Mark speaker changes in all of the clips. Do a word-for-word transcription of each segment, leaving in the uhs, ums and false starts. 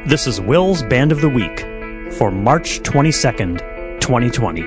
Speaker 1: This is Will's Band of the Week for March twenty-second, twenty twenty.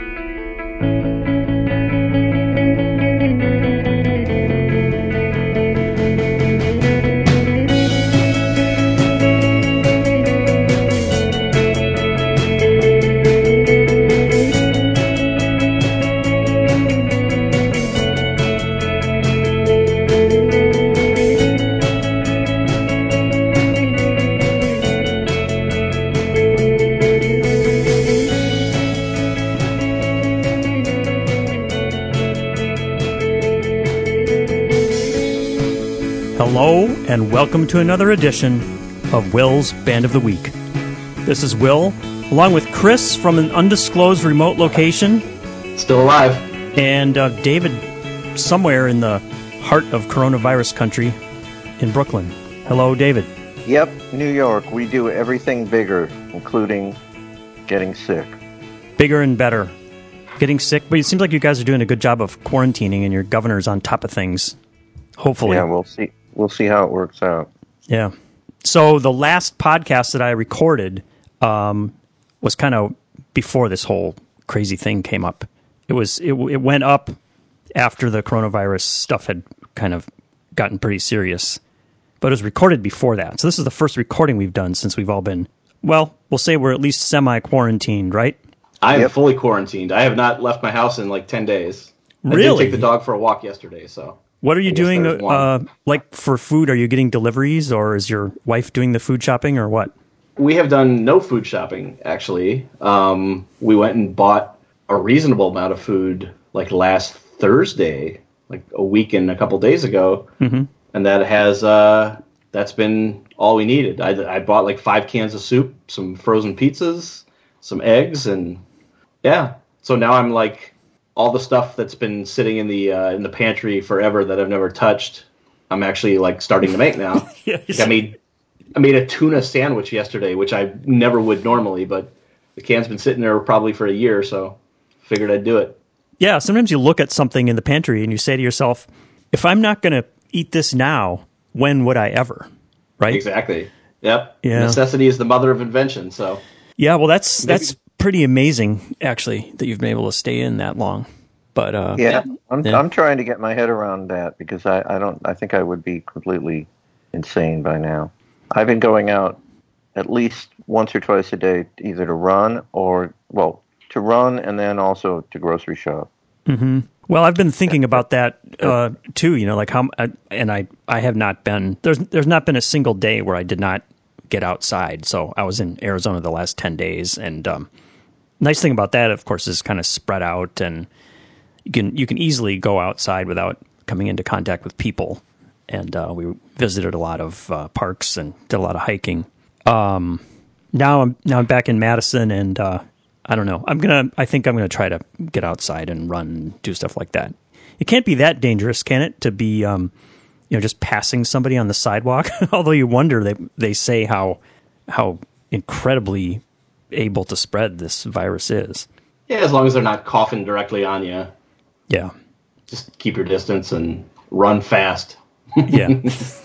Speaker 1: Hello, and welcome to another edition of Will's Band of the Week. This is Will, along with Chris from an undisclosed remote location.
Speaker 2: Still alive.
Speaker 1: And uh, David, somewhere in the heart of coronavirus country in Brooklyn. Hello, David.
Speaker 3: Yep, New York. We do everything bigger, including getting sick.
Speaker 1: Bigger and better. Getting sick, but it seems like you guys are doing a good job of quarantining and your governor's on top of things. Hopefully.
Speaker 3: Yeah, we'll see. We'll see how it works out.
Speaker 1: Yeah. So the last podcast that I recorded um, was kind of before this whole crazy thing came up. It was it, it went up after the coronavirus stuff had kind of gotten pretty serious, but it was recorded before that. So this is the first recording we've done since we've all been, well, we'll say we're at least semi-quarantined, right?
Speaker 2: I am
Speaker 3: Yep.
Speaker 2: fully quarantined. I have not left my house in like ten days.
Speaker 1: Really?
Speaker 2: I did take the dog for a walk yesterday, so.
Speaker 1: What are you
Speaker 2: I guess
Speaker 1: doing,
Speaker 2: there's one.
Speaker 1: uh, like for food? Are you getting deliveries, or is your wife doing the food shopping, or what?
Speaker 2: We have done no food shopping, actually. Um, we went and bought a reasonable amount of food like last Thursday, like a week and a couple days ago.
Speaker 1: Mm-hmm.
Speaker 2: And that has, uh, that's been all we needed. I, I bought like five cans of soup, some frozen pizzas, some eggs, and yeah. So now I'm like, all the stuff that's been sitting in the uh, in the pantry forever that I've never touched, I'm actually like starting to make now.
Speaker 1: Yes.
Speaker 2: Like I made I made a tuna sandwich yesterday, which I never would normally, but the can's been sitting there probably for a year, so figured I'd do it.
Speaker 1: Yeah, sometimes you look at something in the pantry and you say to yourself, if I'm not going to eat this now, when would I ever? Right?
Speaker 2: Exactly. Yep.
Speaker 1: Yeah.
Speaker 2: Necessity is the mother of invention. So
Speaker 1: Yeah, well, that's that's pretty amazing, actually, that you've been able to stay in that long. But uh,
Speaker 3: Yeah, I'm
Speaker 1: Yeah.
Speaker 3: I'm trying to get my head around that because I, I don't I think I would be completely insane by now. I've been going out at least once or twice a day, either to run or well to run and then also to grocery shop.
Speaker 1: mm-hmm. Well, I've been thinking about that uh, too. You know, like how, and I I have not been there's there's not been a single day where I did not get outside. So I was in Arizona the last ten days, and um, nice thing about that, of course, is kind of spread out, and you can you can easily go outside without coming into contact with people. And uh, we visited a lot of uh, parks and did a lot of hiking. Um, now I'm now I'm back in Madison, and uh, I don't know. I'm gonna I think I'm gonna try to get outside and run and do stuff like that. It can't be that dangerous, can it? To be um, you know, just passing somebody on the sidewalk. Although you wonder, they they say how how incredibly able to spread this virus is.
Speaker 2: yeah, as long as they're not coughing directly on you,
Speaker 1: Yeah,
Speaker 2: just keep your distance and run fast.
Speaker 1: yeah,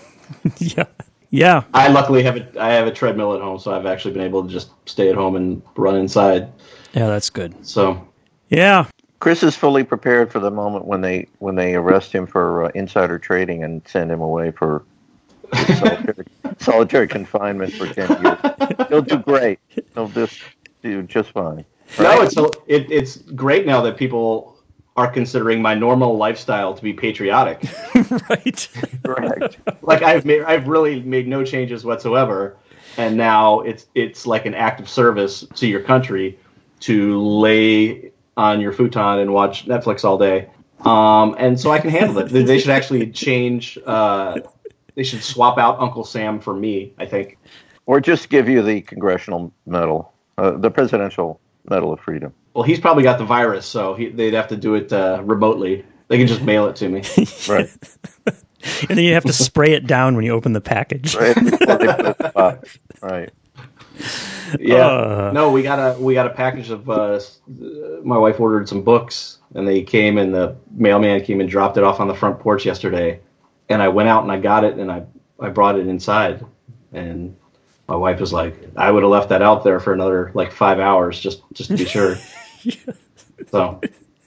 Speaker 1: yeah, yeah.
Speaker 2: I luckily have a I have a treadmill at home, so I've actually been able to just stay at home and run inside.
Speaker 1: Yeah, that's good.
Speaker 2: So
Speaker 1: Yeah,
Speaker 3: Chris is fully prepared for the moment when they when they arrest him for uh, insider trading and send him away for solitary, solitary confinement for ten years. He'll do great. He'll just do just fine.
Speaker 2: no, it's it, it's great now that people are considering my normal lifestyle to be patriotic.
Speaker 1: right.
Speaker 3: Correct.
Speaker 2: Like I've made I've really made no changes whatsoever, and now it's it's like an act of service to your country to lay on your futon and watch Netflix all day. Um, and so I can handle it. They should actually change. Uh, they should swap out Uncle Sam for me, I think.
Speaker 3: Or just give you the Congressional Medal, uh, the Presidential Medal of Freedom.
Speaker 2: Well, he's probably got the virus, so he, they'd have to do it uh, remotely. They can just mail it to me.
Speaker 3: Right.
Speaker 1: And then you have to spray it down when you open the package.
Speaker 3: Right. Before they put it in the box. Right.
Speaker 2: Yeah.
Speaker 1: Uh.
Speaker 2: No, we got a we got a package of. Uh, my wife ordered some books, and they came, and the mailman came and dropped it off on the front porch yesterday. And I went out and I got it, and I I brought it inside, and My wife was like, I would have left that out there for another like five hours just just to be sure. So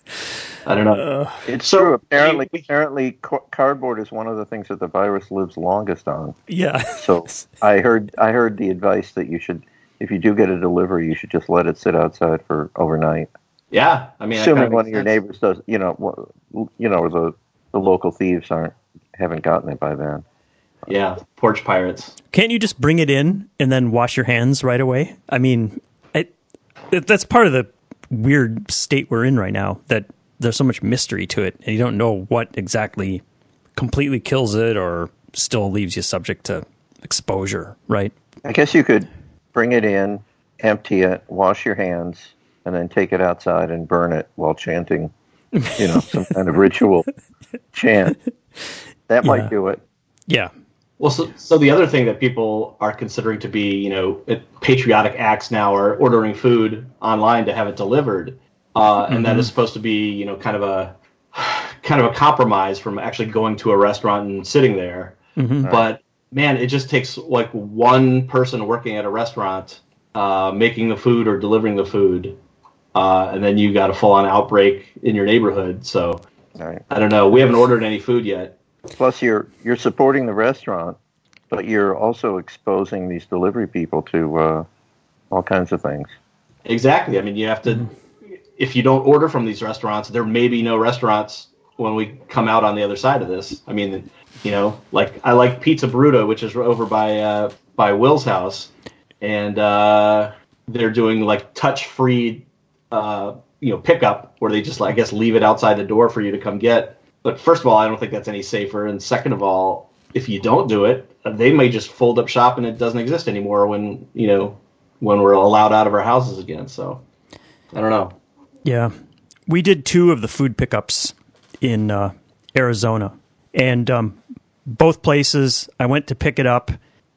Speaker 2: I don't know.
Speaker 1: Uh,
Speaker 3: It's
Speaker 2: So,
Speaker 3: true. Apparently,
Speaker 2: we- we-
Speaker 3: apparently, ca- cardboard is one of the things that the virus lives longest on.
Speaker 1: yeah.
Speaker 3: So I heard, I heard the advice that you should, if you do get a delivery, you should just let it sit outside for overnight.
Speaker 2: Yeah, I mean, that
Speaker 3: Assuming
Speaker 2: kinda
Speaker 3: one
Speaker 2: makes
Speaker 3: of your
Speaker 2: sense.
Speaker 3: neighbors does, you know, wha- you know, the the local thieves aren't haven't gotten it by then.
Speaker 2: Yeah, porch pirates.
Speaker 1: Can't you just bring it in and then wash your hands right away? I mean, it, it, that's part of the weird state we're in right now, that there's so much mystery to it, and you don't know what exactly completely kills it or still leaves you subject to exposure, right?
Speaker 3: I guess you could bring it in, empty it, wash your hands, and then take it outside and burn it while chanting, you know, some kind of ritual chant. That
Speaker 1: Yeah.
Speaker 3: might do it.
Speaker 1: Yeah.
Speaker 2: Well, so, so the other thing that people are considering to be, you know, patriotic acts now are ordering food online to have it delivered, uh, and that is supposed to be, you know, kind of a kind of a compromise from actually going to a restaurant and sitting there. But man, it just takes like one person working at a restaurant uh, making the food or delivering the food, uh, and then you got a full-on outbreak in your neighborhood. So
Speaker 3: All right.
Speaker 2: I don't know. We haven't ordered any food yet.
Speaker 3: Plus, you're you're supporting the restaurant, but you're also exposing these delivery people to uh, all kinds of things.
Speaker 2: Exactly. I mean, you have to. If you don't order from these restaurants, there may be no restaurants when we come out on the other side of this. I mean, you know, like I like Pizza Bruta, which is over by uh, by Will's house, and uh, they're doing like touch-free, uh, you know, pickup where they just, I guess, leave it outside the door for you to come get. But first of all, I don't think that's any safer, and second of all, if you don't do it, they may just fold up shop and it doesn't exist anymore when you know when we're allowed out of our houses again. So I don't know.
Speaker 1: Yeah. We did two of the food pickups in uh, Arizona. And um, both places, I went to pick it up,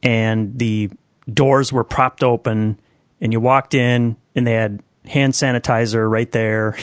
Speaker 1: and the doors were propped open, and you walked in, and they had hand sanitizer right there.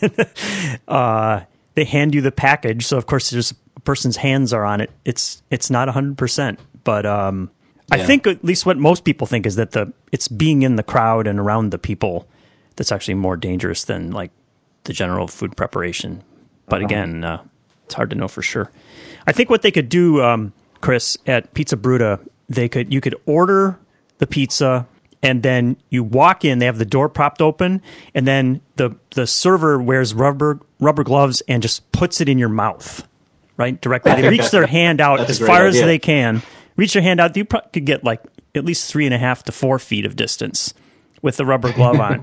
Speaker 1: uh, they hand you the package. So, of course, there's a person's hands are on it. It's it's not one hundred percent. But um, I
Speaker 2: Yeah.
Speaker 1: think at least what most people think is that the it's being in the crowd and around the people that's actually more dangerous than like the general food preparation. But again, uh, it's hard to know for sure. I think what they could do, um, Chris, at Pizza Bruta, they could you could order the pizza, and then you walk in. They have the door propped open, and then the the server wears rubber rubber gloves and just puts it in your mouth, right directly. They reach their hand out
Speaker 2: That's a
Speaker 1: as
Speaker 2: great
Speaker 1: far as
Speaker 2: idea.
Speaker 1: they can. Reach their hand out. You pro- could get like at least three and a half to four feet of distance with the rubber glove on.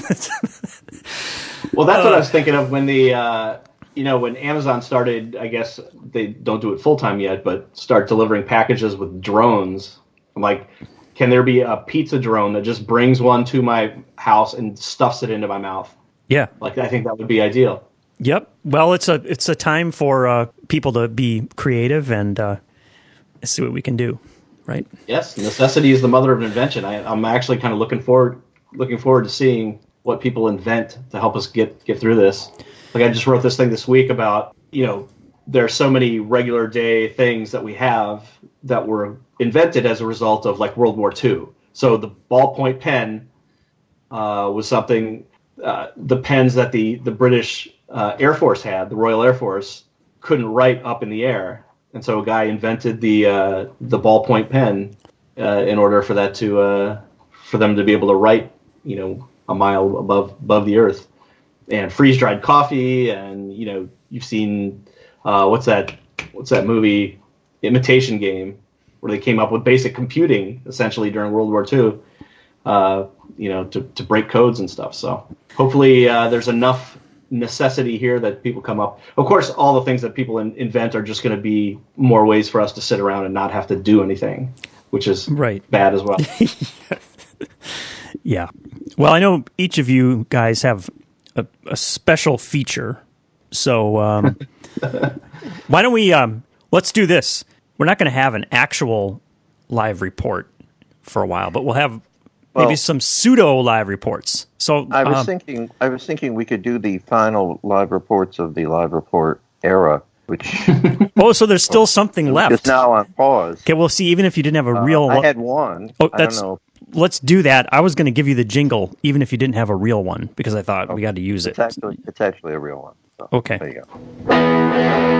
Speaker 2: Well, that's what I was thinking of when the, uh, you know, when Amazon started, I guess they don't do it full time yet, but start delivering packages with drones. I'm like, can there be a pizza drone that just brings one to my house and stuffs it into my mouth?
Speaker 1: Yeah.
Speaker 2: Like, I think that would be ideal.
Speaker 1: Yep. Well, it's a it's a time for uh, people to be creative and uh, see what we can do, right?
Speaker 2: Yes, necessity is the mother of invention. I, I'm actually kind of looking forward looking forward to seeing what people invent to help us get get through this. Like I just wrote this thing this week about, you know, there are so many regular day things that we have that were invented as a result of like World War Two. So the ballpoint pen uh, was something. Uh, the pens that the the British uh, Air Force had, the Royal Air Force, couldn't write up in the air, and so a guy invented the uh, the ballpoint pen uh, in order for that to uh, for them to be able to write, you know, a mile above above the earth. And freeze dried coffee, and you know, you've seen uh, what's that what's that movie, Imitation Game, where they came up with basic computing essentially during World War Two. Uh, you know, to, to break codes and stuff. So hopefully uh, there's enough necessity here that people come up. Of course, all the things that people in, invent are just going to be more ways for us to sit around and not have to do anything, which is
Speaker 1: Right.
Speaker 2: bad as well.
Speaker 1: Yeah. Well, I know each of you guys have a, a special feature. So um, why don't we, um, let's do this. We're not going to have an actual live report for a while, but we'll have maybe
Speaker 3: Well-
Speaker 1: some pseudo live reports. So
Speaker 3: I was
Speaker 1: um,
Speaker 3: thinking, I was thinking we could do the final live reports of the live report era which
Speaker 1: Oh, so there's still something left.
Speaker 3: is now on pause.
Speaker 1: Okay, well, see, even if you didn't have a real
Speaker 3: Uh, I
Speaker 1: one,
Speaker 3: had one.
Speaker 1: oh,
Speaker 3: I
Speaker 1: that's.
Speaker 3: don't know.
Speaker 1: Let's do that. I was going to give you the jingle, even if you didn't have a real one, because I thought we got to use it.
Speaker 3: It's actually, it's actually a real one. So,
Speaker 1: Okay.
Speaker 3: There you go.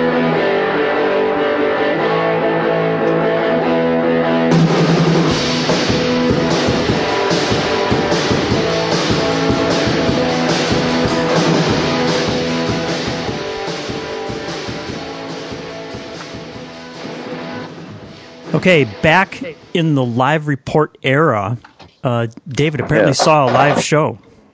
Speaker 1: Okay, back in the live report era, uh, David apparently
Speaker 3: Yes.
Speaker 1: saw a live show.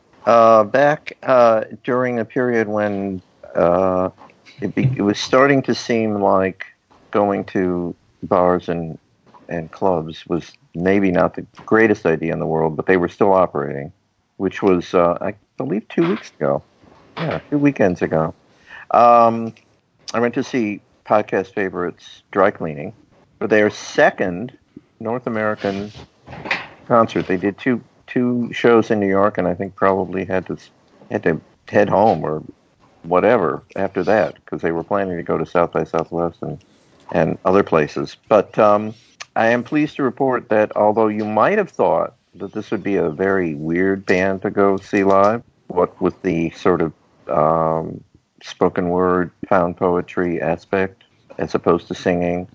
Speaker 3: Uh, back uh, during a period when uh, it, be, it was starting to seem like going to bars and and clubs was maybe not the greatest idea in the world, but they were still operating, which was, uh, I believe, two weeks ago. Yeah, two weekends ago. Um, I went to see Podcast Favorites Dry Cleaning for their second North American concert. They did two two shows in New York, and I think probably had to had to head home or whatever after that because they were planning to go to South by Southwest and and other places. But um, I am pleased to report that although you might have thought that this would be a very weird band to go see live, what with the sort of um, spoken word, found poetry aspect as opposed to singing.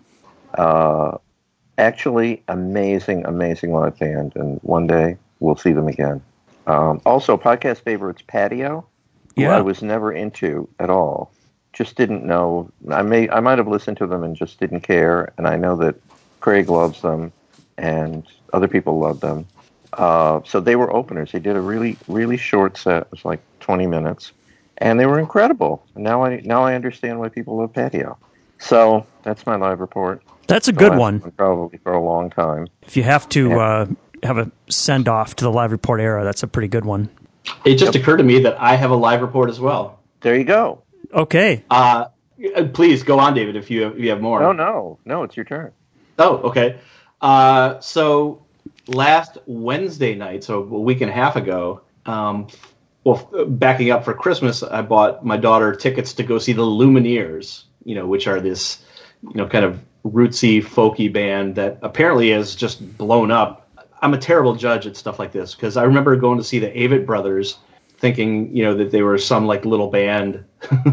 Speaker 3: Uh, actually, amazing, amazing live band, and one day we'll see them again. Um, also, Podcast Favorites Patio, who
Speaker 1: Yeah.
Speaker 3: I was never into at all. Just didn't know. I may, I might have listened to them and just didn't care. And I know that Craig loves them, and other people love them. Uh, so they were openers. They did a really, really short set. It was like twenty minutes, and they were incredible. Now I now I understand why people love Patio. So that's my live report.
Speaker 1: That's a
Speaker 3: The
Speaker 1: good
Speaker 3: last
Speaker 1: one.
Speaker 3: Probably for a long time.
Speaker 1: If you have to
Speaker 3: Yeah.
Speaker 1: uh, have a send off to the live report era, that's a pretty good one.
Speaker 2: It just occurred to me that I have a live report as well.
Speaker 3: There you go.
Speaker 1: Okay.
Speaker 2: Uh, please go on, David, if you have, if you have more.
Speaker 3: No, no, no. It's your turn.
Speaker 2: Oh, okay. Uh, so last Wednesday night, so a week and a half ago, um, well, backing up for Christmas, I bought my daughter tickets to go see the Lumineers, you know, which are this, you know, kind of rootsy, folky band that apparently has just blown up. I'm a terrible judge at stuff like this because I remember going to see the Avett Brothers, thinking, you know, that they were some like little band.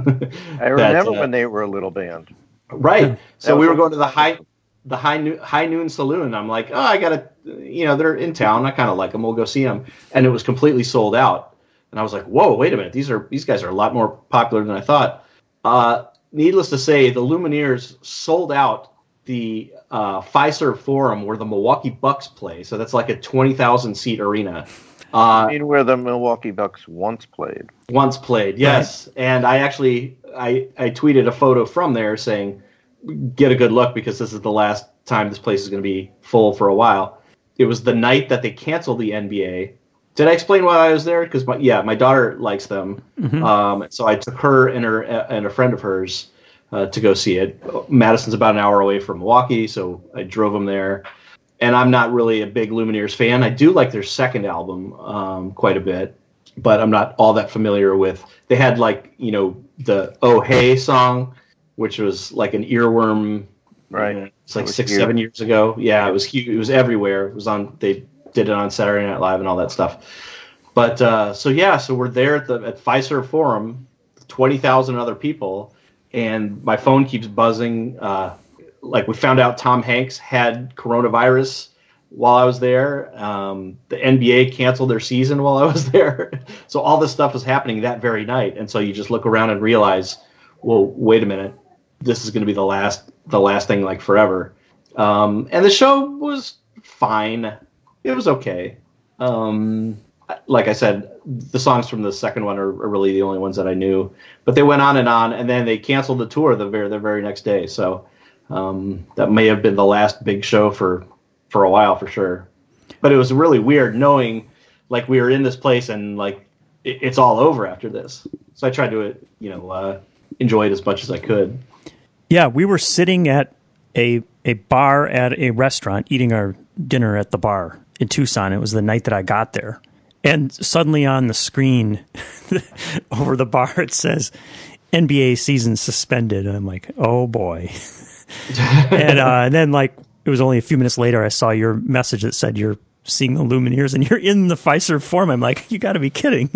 Speaker 3: I remember uh, when they were a little band.
Speaker 2: Right. So we were going to the high, the high noon, high noon saloon. I'm like, oh, I gotta, you know, they're in town. I kind of like them. We'll go see them. And it was completely sold out. And I was like, whoa, wait a minute. These are these guys are a lot more popular than I thought. Uh, needless to say, the Lumineers sold out the uh, Fiserv Forum where the Milwaukee Bucks play. So that's like a twenty thousand seat arena.
Speaker 3: Uh, I mean, where the Milwaukee Bucks once played.
Speaker 2: Once played, yes. Right. And I actually, I, I tweeted a photo from there saying, get a good look because this is the last time this place is going to be full for a while. It was the night that they canceled the N B A. Did I explain why I was there? Because, my, yeah, my daughter likes them. Mm-hmm. Um, so I took her and, her and a friend of hers uh, to go see it. Madison's about an hour away from Milwaukee, so I drove them there. And I'm not really a big Lumineers fan. I do like their second album um, quite a bit, but I'm not all that familiar with. They had like, you know, the Oh Hey song, which was like an earworm.
Speaker 3: Right.
Speaker 2: You know, it's like six, huge. seven years ago. Yeah, it was huge. It was everywhere. It was on. They did it on Saturday Night Live and all that stuff. But uh, so yeah, so we're there at the at Fiserv Forum, twenty thousand other people, and my phone keeps buzzing. Uh, Like we found out Tom Hanks had coronavirus while I was there. Um, the N B A canceled their season while I was there. So all this stuff was happening that very night. And so you just look around and realize, well, wait a minute, this is going to be the last, the last thing like forever. Um, and the show was fine. It was okay. Um, like I said, the songs from the second one are, are really the only ones that I knew. But they went on and on, and then they canceled the tour the very, the very next day. So. Um, that may have been the last big show for, for a while, for sure. But it was really weird knowing, like, we were in this place and, like, it, it's all over after this. So I tried to, you know, uh, enjoy it as much as I could.
Speaker 1: Yeah, we were sitting at a a bar at a restaurant, eating our dinner at the bar in Tucson. It was the night that I got there. And suddenly on the screen over the bar, it says, N B A season suspended. And I'm like, oh boy. and, uh, and then like, it was only a few minutes later, I saw your message that said you're seeing the Lumineers and you're in the Fiserv Forum. I'm like, you got to be kidding.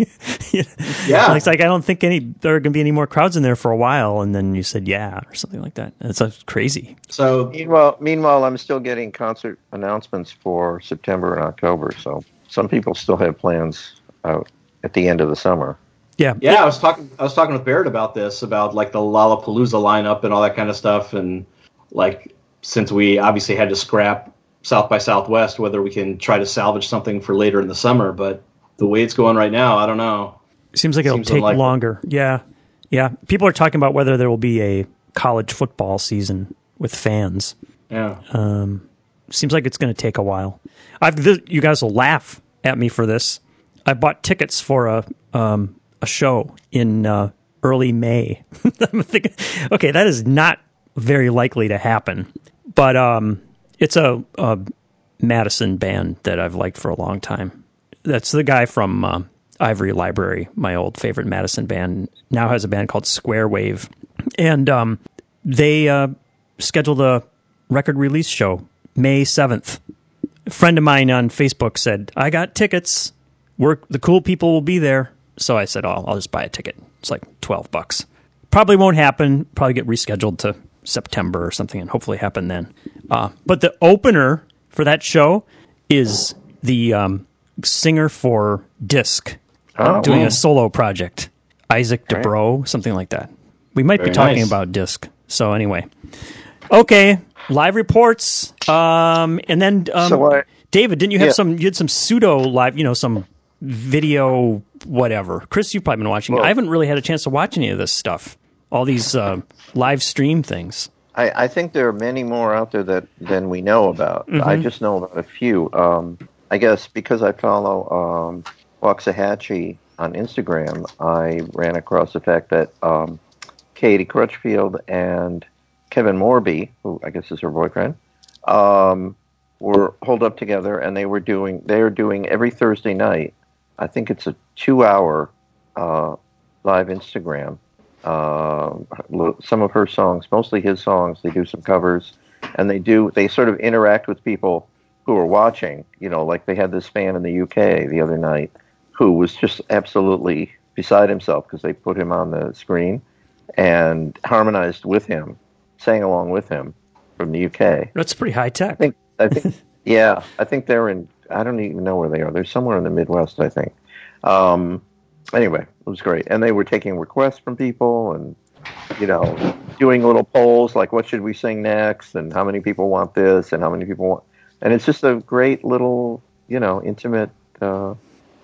Speaker 2: Yeah.
Speaker 1: It's like, I don't think any there are going to be any more crowds in there for a while. And then you said, yeah, or something like that. And it's uh, crazy.
Speaker 2: So
Speaker 3: meanwhile, meanwhile, I'm still getting concert announcements for September and October. So some people still have plans out at the end of the summer.
Speaker 1: Yeah.
Speaker 2: Yeah, I was talking I was talking with Barrett about this, about like the Lollapalooza lineup and all that kind of stuff. And like, since we obviously had to scrap South by Southwest, whether we can try to salvage something for later in the summer. But the way it's going right now, I don't know.
Speaker 1: Seems like it'll
Speaker 2: Seems
Speaker 1: take
Speaker 2: unlikely.
Speaker 1: longer. Yeah. Yeah. People are talking about whether there will be a college football season with fans.
Speaker 2: Yeah.
Speaker 1: Um, seems like it's going to take a while. I've th- you guys will laugh at me for this. I bought tickets for a um, a show in uh, early May. I'm thinking, okay, that is not very likely to happen. But um, it's a, a Madison band that I've liked for a long time. That's the guy from uh, Ivory Library, my old favorite Madison band. Now has a band called Square Wave. And um, they uh, scheduled a record release show May seventh. A friend of mine on Facebook said, I got tickets. We're, the cool people will be there. So I said, oh, I'll just buy a ticket. It's like twelve bucks. Probably won't happen. Probably get rescheduled to September or something and hopefully happen then. Uh, but the opener for that show is the um, singer for Disc
Speaker 3: Oh,
Speaker 1: doing
Speaker 3: wow.
Speaker 1: a solo project, Isaac
Speaker 3: Right.
Speaker 1: DeBro, something like that. We might
Speaker 2: Very
Speaker 1: be talking
Speaker 2: nice.
Speaker 1: about Disc. So anyway, okay, live reports, um, and then um,
Speaker 3: So I-
Speaker 1: David, didn't you have
Speaker 3: Yeah.
Speaker 1: some? You had some pseudo live, you know, some video whatever. Chris, you've probably been watching.
Speaker 3: Well-
Speaker 1: I haven't really had a chance to watch any of this stuff. All these uh, live stream things.
Speaker 3: I, I think there are many more out there that than we know about.
Speaker 1: Mm-hmm.
Speaker 3: I just know about a few. Um, I guess because I follow um, Waxahachie on Instagram, I ran across the fact that um, Katie Crutchfield and Kevin Morby, who I guess is her boyfriend, um, were holed up together, and they were doing they are doing every Thursday night. I think it's a two-hour uh, live Instagram. Uh, some of her songs, mostly his songs. They do some covers, and they do they sort of interact with people who are watching. You know, like they had this fan in the U K the other night who was just absolutely beside himself because they put him on the screen and harmonized with him, sang along with him from the U K.
Speaker 1: That's pretty high tech.
Speaker 3: I think, I think, yeah, I think they're in. I don't even know where they are. They're somewhere in the Midwest, I think. Um, anyway, it was great, and they were taking requests from people, and you know, doing little polls like, "What should we sing next?" and "How many people want this?" and "How many people want?" And it's just a great little, you know, intimate uh,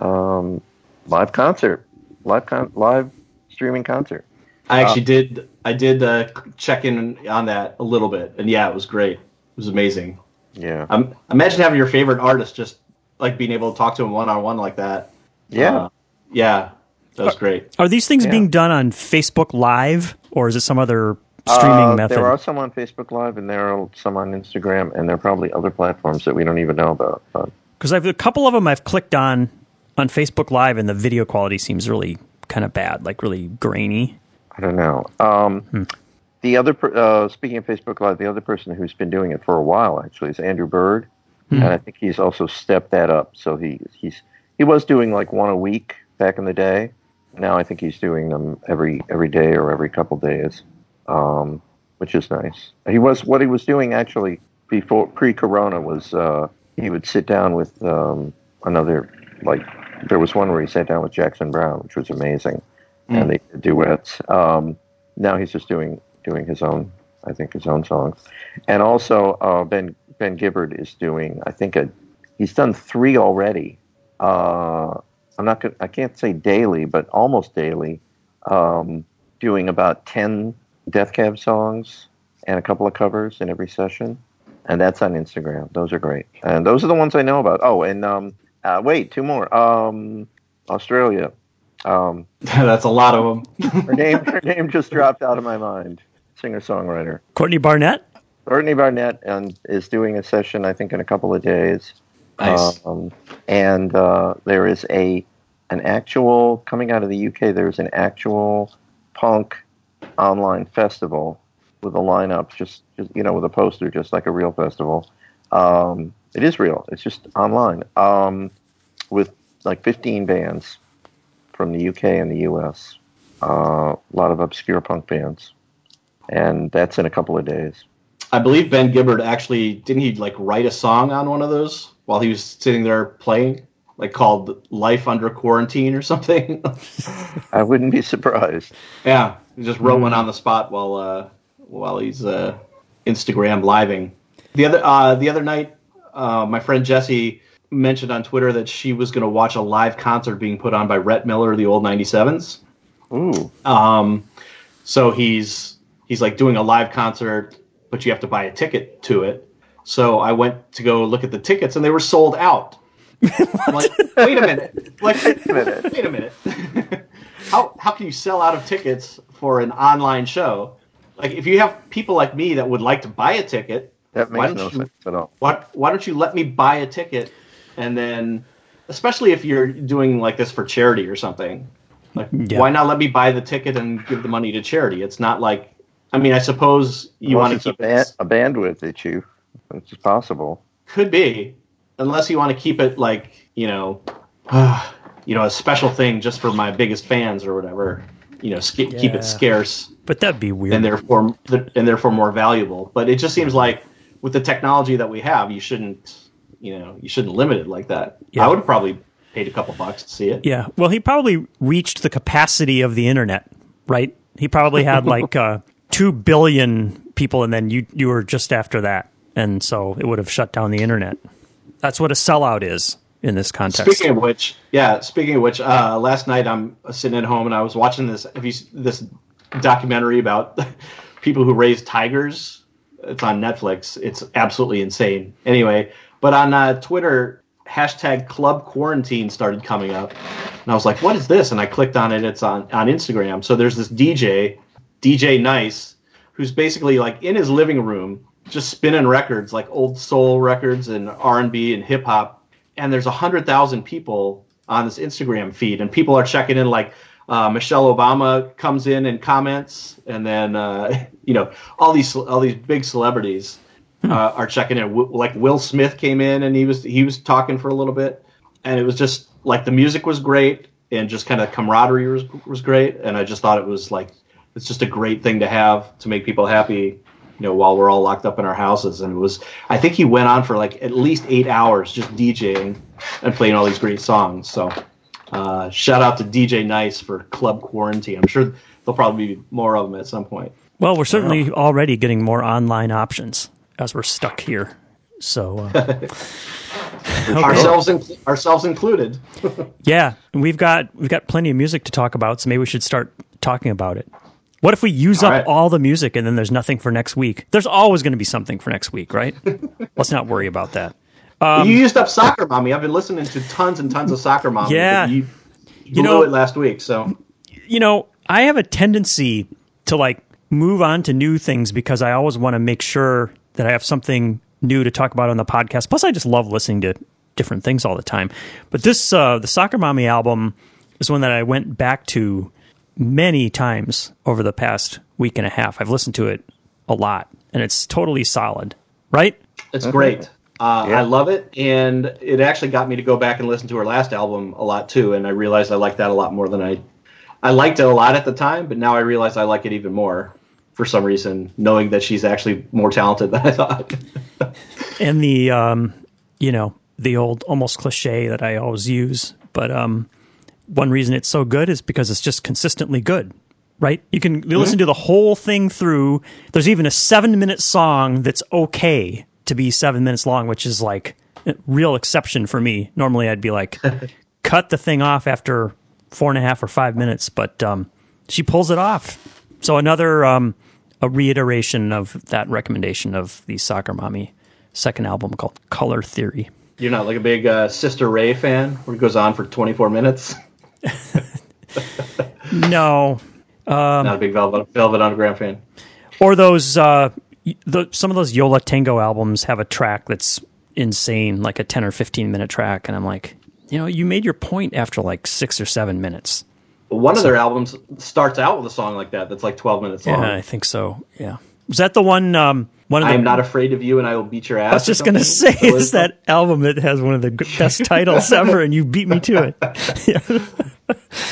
Speaker 3: um, live concert, live con- live streaming concert.
Speaker 2: I actually did. I did uh, check in on that a little bit, and yeah, it was great. It was amazing.
Speaker 3: Yeah,
Speaker 2: Um, imagine having your favorite artist just like being able to talk to him one on one like that.
Speaker 3: yeah.
Speaker 2: Uh, yeah, that was great.
Speaker 1: Are these things
Speaker 3: Yeah.
Speaker 1: being done on Facebook Live, or is it some other streaming
Speaker 3: Uh,
Speaker 1: method?
Speaker 3: There are some on Facebook Live, and there are some on Instagram, and there are probably other platforms that we don't even know about. But
Speaker 1: Because I've a couple of them I've clicked on on Facebook Live, and the video quality seems really kind of bad, like really grainy.
Speaker 3: I don't know. Um,
Speaker 1: Hmm.
Speaker 3: The other, per- uh, speaking of Facebook Live, the other person who's been doing it for a while actually is Andrew Bird,
Speaker 1: Hmm.
Speaker 3: and I think he's also stepped that up. So he he's he was doing like one a week back in the day. Now I think he's doing them every every day or every couple days, um, which is nice. He was what he was doing actually before pre-corona was uh, he would sit down with um, another like there was one where he sat down with Jackson Browne, which was amazing,
Speaker 2: Mm.
Speaker 3: and they did duets. Um, now he's just doing doing his own, I think his own songs, and also uh, Ben Ben Gibbard is doing I think a he's done three already. Uh, I'm not gonna, I can't say daily, but almost daily, um, doing about ten Death Cab songs and a couple of covers in every session. And that's on Instagram. Those are great. And those are the ones I know about. Oh, and um, uh, wait, two more. Um, Australia. Um,
Speaker 2: That's a lot of them.
Speaker 3: her name her name just dropped out of my mind. Singer-songwriter.
Speaker 1: Courtney Barnett?
Speaker 3: Courtney Barnett and is doing a session, I think, in a couple of days.
Speaker 2: Nice.
Speaker 3: Um, and uh, there is a an actual coming out of the U K. There's an actual punk online festival with a lineup, just, just you know, with a poster, just like a real festival. Um, it is real. It's just online um, with like fifteen bands from the U K and the U S. Uh, a lot of obscure punk bands, and that's in a couple of days.
Speaker 2: I believe Ben Gibbard actually didn't he like write a song on one of those while he was sitting there playing, like called "Life Under Quarantine" or something.
Speaker 3: I wouldn't be surprised.
Speaker 2: Yeah, he just wrote mm. one on the spot while uh, while he's uh, Instagram living. The other uh, the other night, uh, my friend Jessie mentioned on Twitter that she was going to watch a live concert being put on by Rhett Miller, the old ninety-sevens.
Speaker 3: Ooh.
Speaker 2: Um, so he's he's like doing a live concert, but you have to buy a ticket to it. So I went to go look at the tickets, and they were sold out. I'm like, wait a minute. Like, wait a minute. Wait a minute. how how can you sell out of tickets for an online show? Like, if you have people like me that would like to buy a ticket,
Speaker 3: that makes
Speaker 2: why don't
Speaker 3: no
Speaker 2: you,
Speaker 3: sense at all.
Speaker 2: Why, why don't you let me buy a ticket, and then, especially if you're doing like this for charity or something, like yeah. why not let me buy the ticket and give the money to charity? It's not like, I mean, I suppose you want to keep
Speaker 3: a, ba- a bandwidth issue. It's possible.
Speaker 2: Could be, unless you want to keep it like, you know, uh, you know, a special thing just for my biggest fans or whatever. You know, sk- yeah. keep it scarce.
Speaker 1: But that'd be weird,
Speaker 2: and therefore, and therefore more valuable. But it just seems like with the technology that we have, you shouldn't, you know, you shouldn't limit it like that. Yeah. I would have probably paid a couple bucks to see it.
Speaker 1: Yeah. Well, he probably reached the capacity of the internet, right? He probably had like uh, two billion people, and then you you were just after that, and so it would have shut down the internet. That's what a sellout is in this context.
Speaker 2: Speaking of which, yeah. Speaking of which, uh, last night I'm sitting at home and I was watching this. Have you this documentary about people who raise tigers? It's on Netflix. It's absolutely insane. Anyway, but on uh, Twitter, hashtag Club Quarantine started coming up, and I was like, "What is this?" And I clicked on it. It's on on Instagram. So there's this D J, D J Nice, who's basically like in his living room, just spinning records, like old soul records and R and B and hip hop. And there's a hundred thousand people on this Instagram feed, and people are checking in. Like uh, Michelle Obama comes in and comments, and then uh, you know all these all these big celebrities uh, are checking in. W- like Will Smith came in, and he was he was talking for a little bit, and it was just like the music was great, and just kind of camaraderie was was great. And I just thought it was like it's just a great thing to have to make people happy. You know, while we're all locked up in our houses. And it was, I think he went on for like at least eight hours just DJing and playing all these great songs. So uh, shout out to D J Nice for Club Quarantine. I'm sure there'll probably be more of them at some point.
Speaker 1: Well, we're certainly already getting more online options as we're stuck here. So uh, okay.
Speaker 2: ourselves, in, ourselves included.
Speaker 1: Yeah, and we've got we've got plenty of music to talk about, so maybe we should start talking about it. What if we use all up right. all the music and then there's nothing for next week? There's always going to be something for next week, right? Let's not worry about that.
Speaker 2: Um, you used up Soccer Mommy. I've been listening to tons and tons of Soccer Mommy.
Speaker 1: Yeah.
Speaker 2: You, you,
Speaker 1: you know
Speaker 2: it last week, so.
Speaker 1: You know, I have a tendency to like move on to new things because I always want to make sure that I have something new to talk about on the podcast. Plus, I just love listening to different things all the time. But this, uh, the Soccer Mommy album is one that I went back to many times over the past week and a half. I've listened to it a lot, and it's totally solid, right?
Speaker 2: It's great. Uh, yeah. I love it, and it actually got me to go back and listen to her last album a lot, too, and I realized I liked that a lot more than I... I liked it a lot at the time, but now I realize I like it even more for some reason, knowing that she's actually more talented than I thought.
Speaker 1: And the, um, you know, the old almost cliche that I always use, but... um. One reason it's so good is because it's just consistently good, right? You can you mm-hmm. listen to the whole thing through. There's even a seven-minute song that's okay to be seven minutes long, which is like a real exception for me. Normally, I'd be like, cut the thing off after four and a half or five minutes, but um, she pulls it off. So another um, a reiteration of that recommendation of the Soccer Mommy second album called Color Theory.
Speaker 2: You're not like a big uh, Sister Ray fan where it goes on for twenty-four minutes?
Speaker 1: No. Um,
Speaker 2: Not a big Velvet, Velvet Underground fan.
Speaker 1: Or those, uh, the, some of those Yo La Tengo albums have a track that's insane, like a ten or fifteen minute track. And I'm like, you know, you made your point after like six or seven minutes.
Speaker 2: One
Speaker 1: So-
Speaker 2: of their albums starts out with a song like that. That's like twelve minutes long.
Speaker 1: Yeah, I think so. Yeah. Was that the one? Um, one of
Speaker 2: I
Speaker 1: the,
Speaker 2: am not afraid of you, and I will beat your ass.
Speaker 1: I was just going to say, is that album that has one of the g- best titles ever, and you beat me to it. Yeah.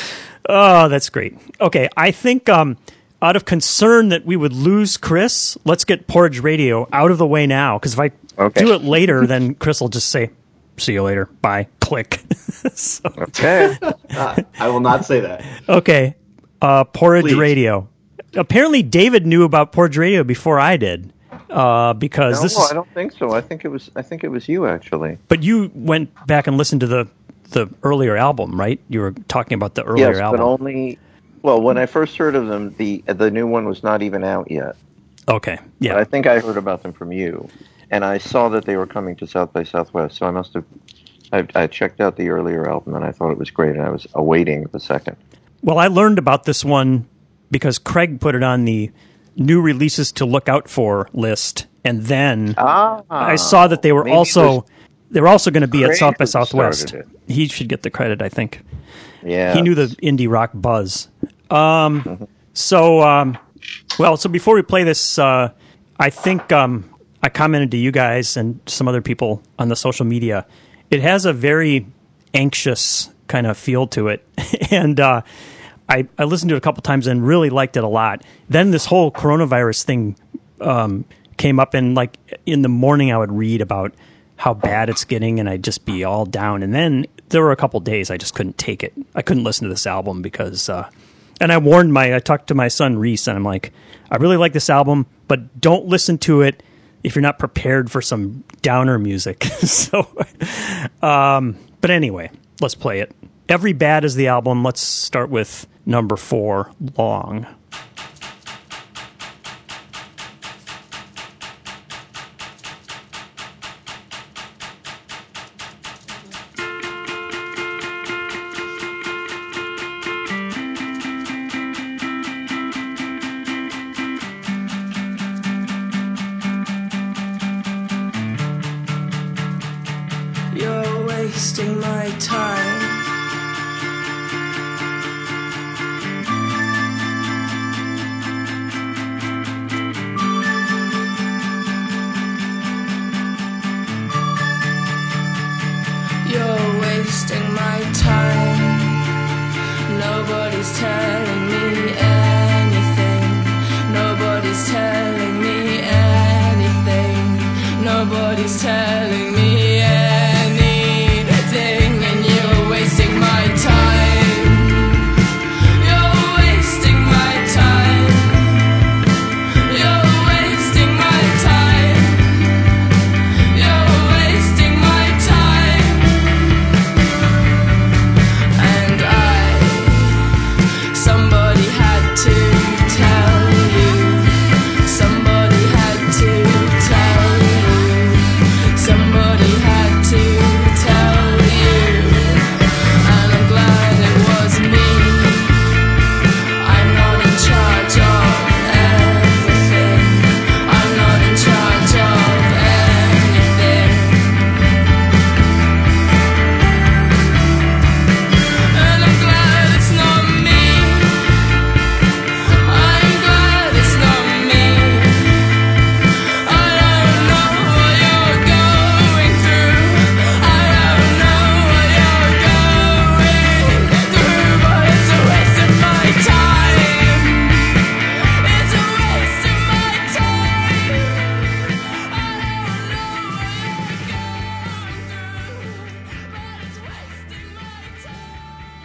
Speaker 1: Oh, that's great. Okay, I think um, out of concern that we would lose Chris, let's get Porridge Radio out of the way now, because if I
Speaker 3: Okay.
Speaker 1: do it later, then Chris will just say, see you later, bye, click. So,
Speaker 3: Okay.
Speaker 2: Uh, I will not say that.
Speaker 1: okay, uh, Porridge
Speaker 2: Please.
Speaker 1: Radio. Apparently, David knew about Porridge Radio before I did, uh, because
Speaker 3: No,
Speaker 1: this is.
Speaker 3: I don't think so. I think it was. I think it was you actually.
Speaker 1: But you went back and listened to the the earlier album, right? You were talking about the earlier
Speaker 3: Yes,
Speaker 1: album.
Speaker 3: but only. Well, when I first heard of them, the the new one was not even out yet.
Speaker 1: Okay, yeah.
Speaker 3: But I think I heard about them from you, and I saw that they were coming to South by Southwest. So I must have. I, I checked out the earlier album, and I thought it was great, and I was awaiting the second.
Speaker 1: Well, I learned about this one because Craig put it on the new releases to look out for list, and then
Speaker 3: Ah,
Speaker 1: I saw that they were
Speaker 3: maybe it
Speaker 1: also
Speaker 3: was
Speaker 1: they were also going to be at
Speaker 3: Craig
Speaker 1: South by
Speaker 3: who
Speaker 1: Southwest.
Speaker 3: started
Speaker 1: He should get the credit, I think.
Speaker 3: Yeah,
Speaker 1: He knew the indie rock buzz. Um, so, um, well, so before we play this, uh, I think um, I commented to you guys and some other people on the social media. It has a very anxious kind of feel to it, and uh, I, I listened to it a couple times and really liked it a lot. Then this whole coronavirus thing um, came up, and like in the morning, I would read about how bad it's getting, and I'd just be all down. And then there were a couple days I just couldn't take it. I couldn't listen to this album because, uh, and I warned my, I talked to my son Reese, and I'm like, I really like this album, but don't listen to it if you're not prepared for some downer music. so, um, but anyway, let's play it. Every Bad is the album. Let's start with number four, Long.
Speaker 4: You're wasting my time. You're wasting my time. Nobody's telling me anything. Nobody's telling me anything. Nobody's telling me anything. And you're wasting my time. You're wasting my time. You're wasting my time. You're wasting my time. And I, somebody had to tell you. Somebody had to tell you. Somebody had to tell you. And I'm glad it was me. I'm not in charge of everything. I'm not in charge of anything. And I'm glad it's not me. I'm glad it's not me. I don't know what you're going through. I don't know what you're going through, but it's a waste of my time. It's a waste of my time. I don't know what you're going through, but it's wasting my time.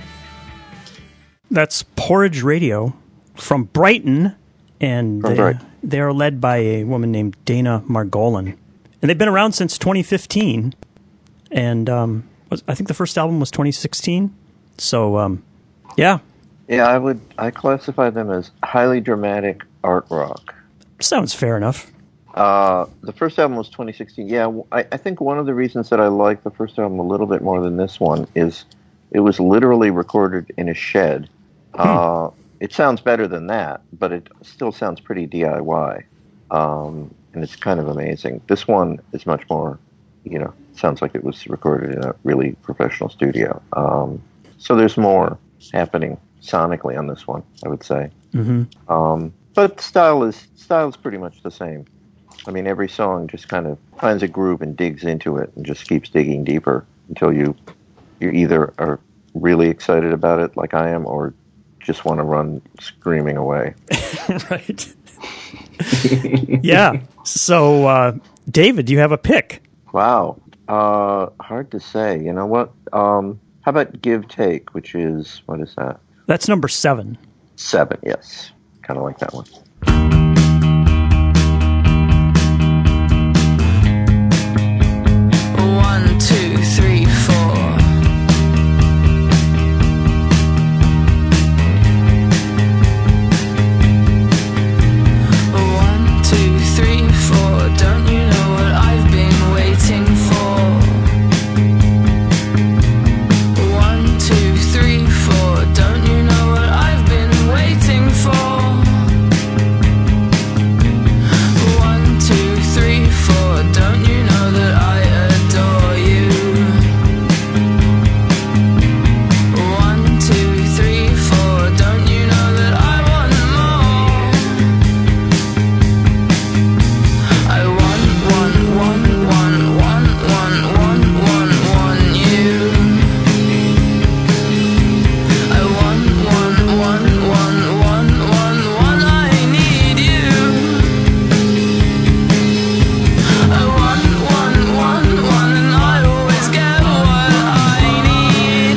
Speaker 1: That's Porridge Radio from Brighton, and
Speaker 3: From
Speaker 1: they,
Speaker 3: Brighton.
Speaker 1: they are led by a woman named Dana Margolin. And they've been around since twenty fifteen, and um, was, I think the first album was twenty sixteen. So, um, yeah,
Speaker 3: Yeah, I would. I classify them as highly dramatic art rock.
Speaker 1: sounds fair enough.
Speaker 3: Uh, the first album was twenty sixteen. Yeah, w- I, I think one of the reasons that I like the first album a little bit more than this one is it was literally recorded in a shed. Uh, it sounds better than that, but it still sounds pretty D I Y, um, and it's kind of amazing. This one is much more, you know, sounds like it was recorded in a really professional studio. Um, so there's more happening sonically on this one, I would say.
Speaker 1: Mm-hmm.
Speaker 3: Um, but style is style is pretty much the same. I mean, every song just kind of finds a groove and digs into it and just keeps digging deeper until you you either are really excited about it, like I am, or just want to run screaming away.
Speaker 1: Right. Yeah. So, uh, David, do you have a pick?
Speaker 3: Wow. Uh, hard to say. You know what? Um, how about Give Take, which is, what is that?
Speaker 1: That's number seven.
Speaker 3: Seven, yes. Kind of like that one.
Speaker 4: One, two, three, four. One, two, three, four. Don't you know what I've been waiting for? One, two, three, four. Don't you know what I've been waiting for? One, two, three, four. Don't you know that I adore you? One, two, three, four. Don't you know that I want more? I want, want, want, want, want, want, want, want, want you. I want, want, want, want, want, want, want, I need you. I want, want, want, want, and I always get what I need.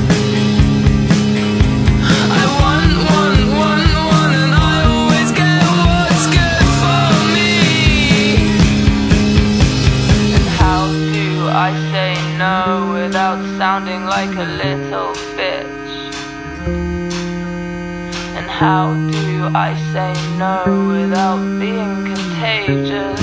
Speaker 4: I want, want, want, want, and I always get what's good for me. And how do I say no without sounding like a little bitch? And how do I say no without being contagious?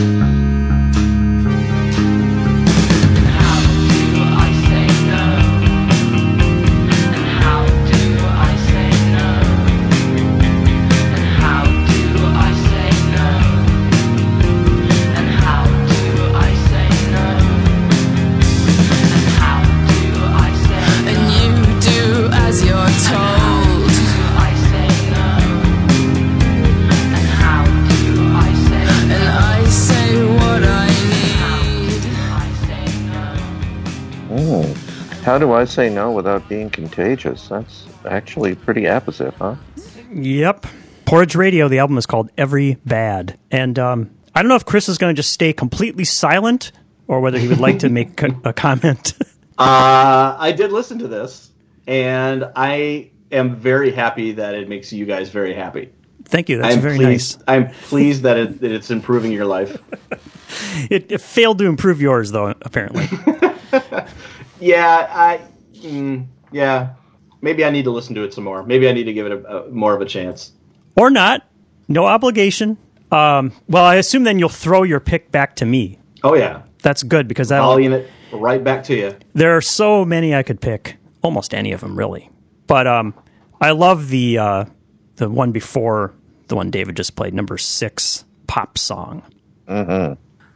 Speaker 4: And how do I say no? And how do I say no? And how do I say no? And how do I say no? And how do I say no? And you do as you're told. I say no. And how do I say no? And I say what I need. I say no.
Speaker 3: Mm. How do I say no without being contagious? That's actually pretty apposite, huh?
Speaker 1: Yep. Porridge Radio, the album is called Every Bad. And um, I don't know if Chris is going to just stay completely silent or whether he would like to make a, a comment.
Speaker 2: Uh, I did listen to this, and I am very happy that it makes you guys very happy.
Speaker 1: Thank you. That's
Speaker 2: I'm
Speaker 1: very
Speaker 2: pleased,
Speaker 1: nice.
Speaker 2: I'm pleased that, it, that it's improving your life.
Speaker 1: It, it failed to improve yours, though, apparently.
Speaker 2: Yeah, I. Mm, yeah, maybe I need to listen to it some more. Maybe I need to give it a, a more of a chance.
Speaker 1: Or not. No obligation. Um, well, I assume then you'll throw your pick back to me.
Speaker 2: Oh yeah,
Speaker 1: That's good because that'll,
Speaker 2: volleying it right back to you.
Speaker 1: there are so many I could pick. Almost any of them, really. But um, I love the uh, the one before the one David just played, number six, Pop Song.
Speaker 3: Mm-hmm.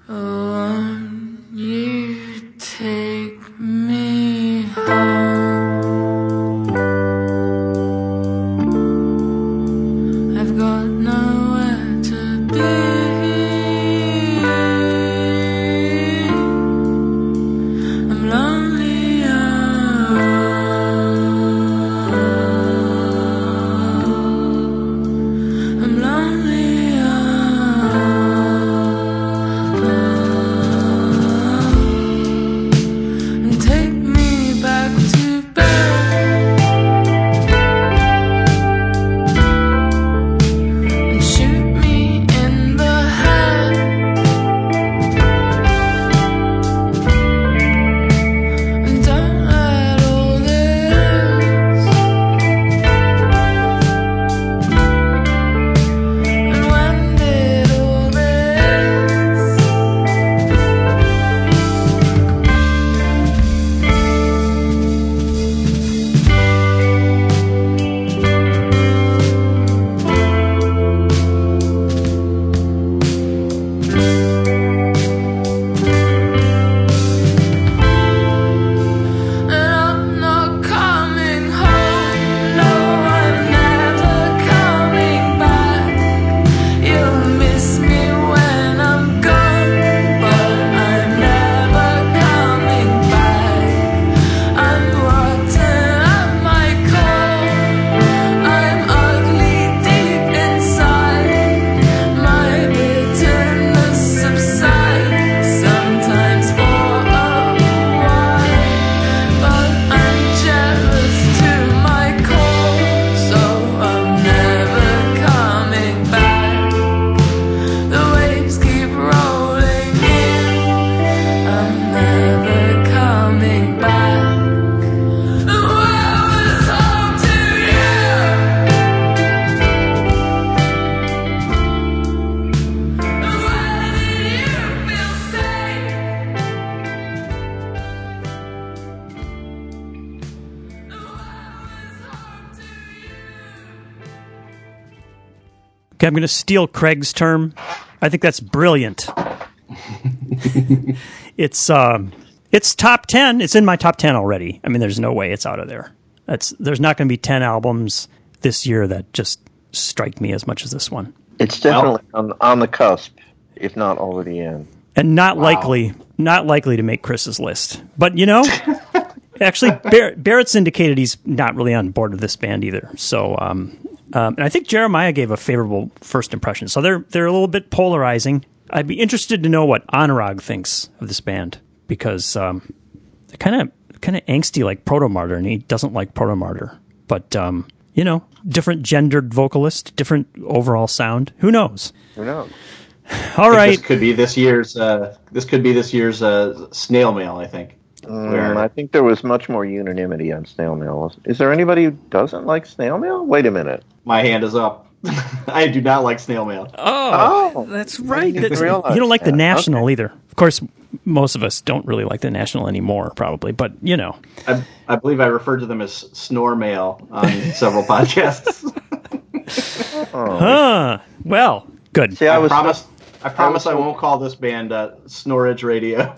Speaker 4: You take me home. I've got nowhere to be. I'm lonely. I'm lonely. And take
Speaker 1: Okay, I'm going to steal Craig's term. I think that's brilliant. It's um, it's top ten. It's in my top ten already. I mean, there's no way it's out of there. That's there's not going to be ten albums this year that just strike me as much as this one,
Speaker 3: It's definitely on, on the cusp, if not already in.
Speaker 1: and not
Speaker 2: Wow.
Speaker 1: likely, not likely to make Chris's list. But you know, actually, Bar- Barrett's indicated he's not really on board with this band either. So, um, um, and I think Jeremiah gave a favorable first impression. So they're they're a little bit polarizing. I'd be interested to know what Anurag thinks of this band because um, they're kind of kind of angsty like Proto-Martyr, and he doesn't like Proto-Martyr. But um, you know, different gendered vocalist, different overall sound. Who knows?
Speaker 3: Who knows?
Speaker 1: All
Speaker 2: I think
Speaker 1: right.
Speaker 2: This could be this year's. Uh, this could be this year's uh, snail mail. I think.
Speaker 3: Mm, I think there was much more unanimity on snail mail. Is there anybody who doesn't like snail mail? Wait a minute.
Speaker 2: My hand is up. I do not like snail mail.
Speaker 1: Oh,
Speaker 3: Oh,
Speaker 1: that's
Speaker 3: I
Speaker 1: right.
Speaker 3: didn't
Speaker 1: That's-
Speaker 3: realize
Speaker 1: you don't like the
Speaker 3: that.
Speaker 1: National
Speaker 3: Okay.
Speaker 1: either. Of course, most of us don't really like the National anymore, probably. But you know,
Speaker 2: I, I believe I referred to them as snore mail on several podcasts.
Speaker 3: Oh.
Speaker 1: huh? Well, good.
Speaker 3: See, I
Speaker 2: I
Speaker 3: was
Speaker 2: promise. I promise I
Speaker 3: so-
Speaker 2: won't call this band uh, Snorridge Radio.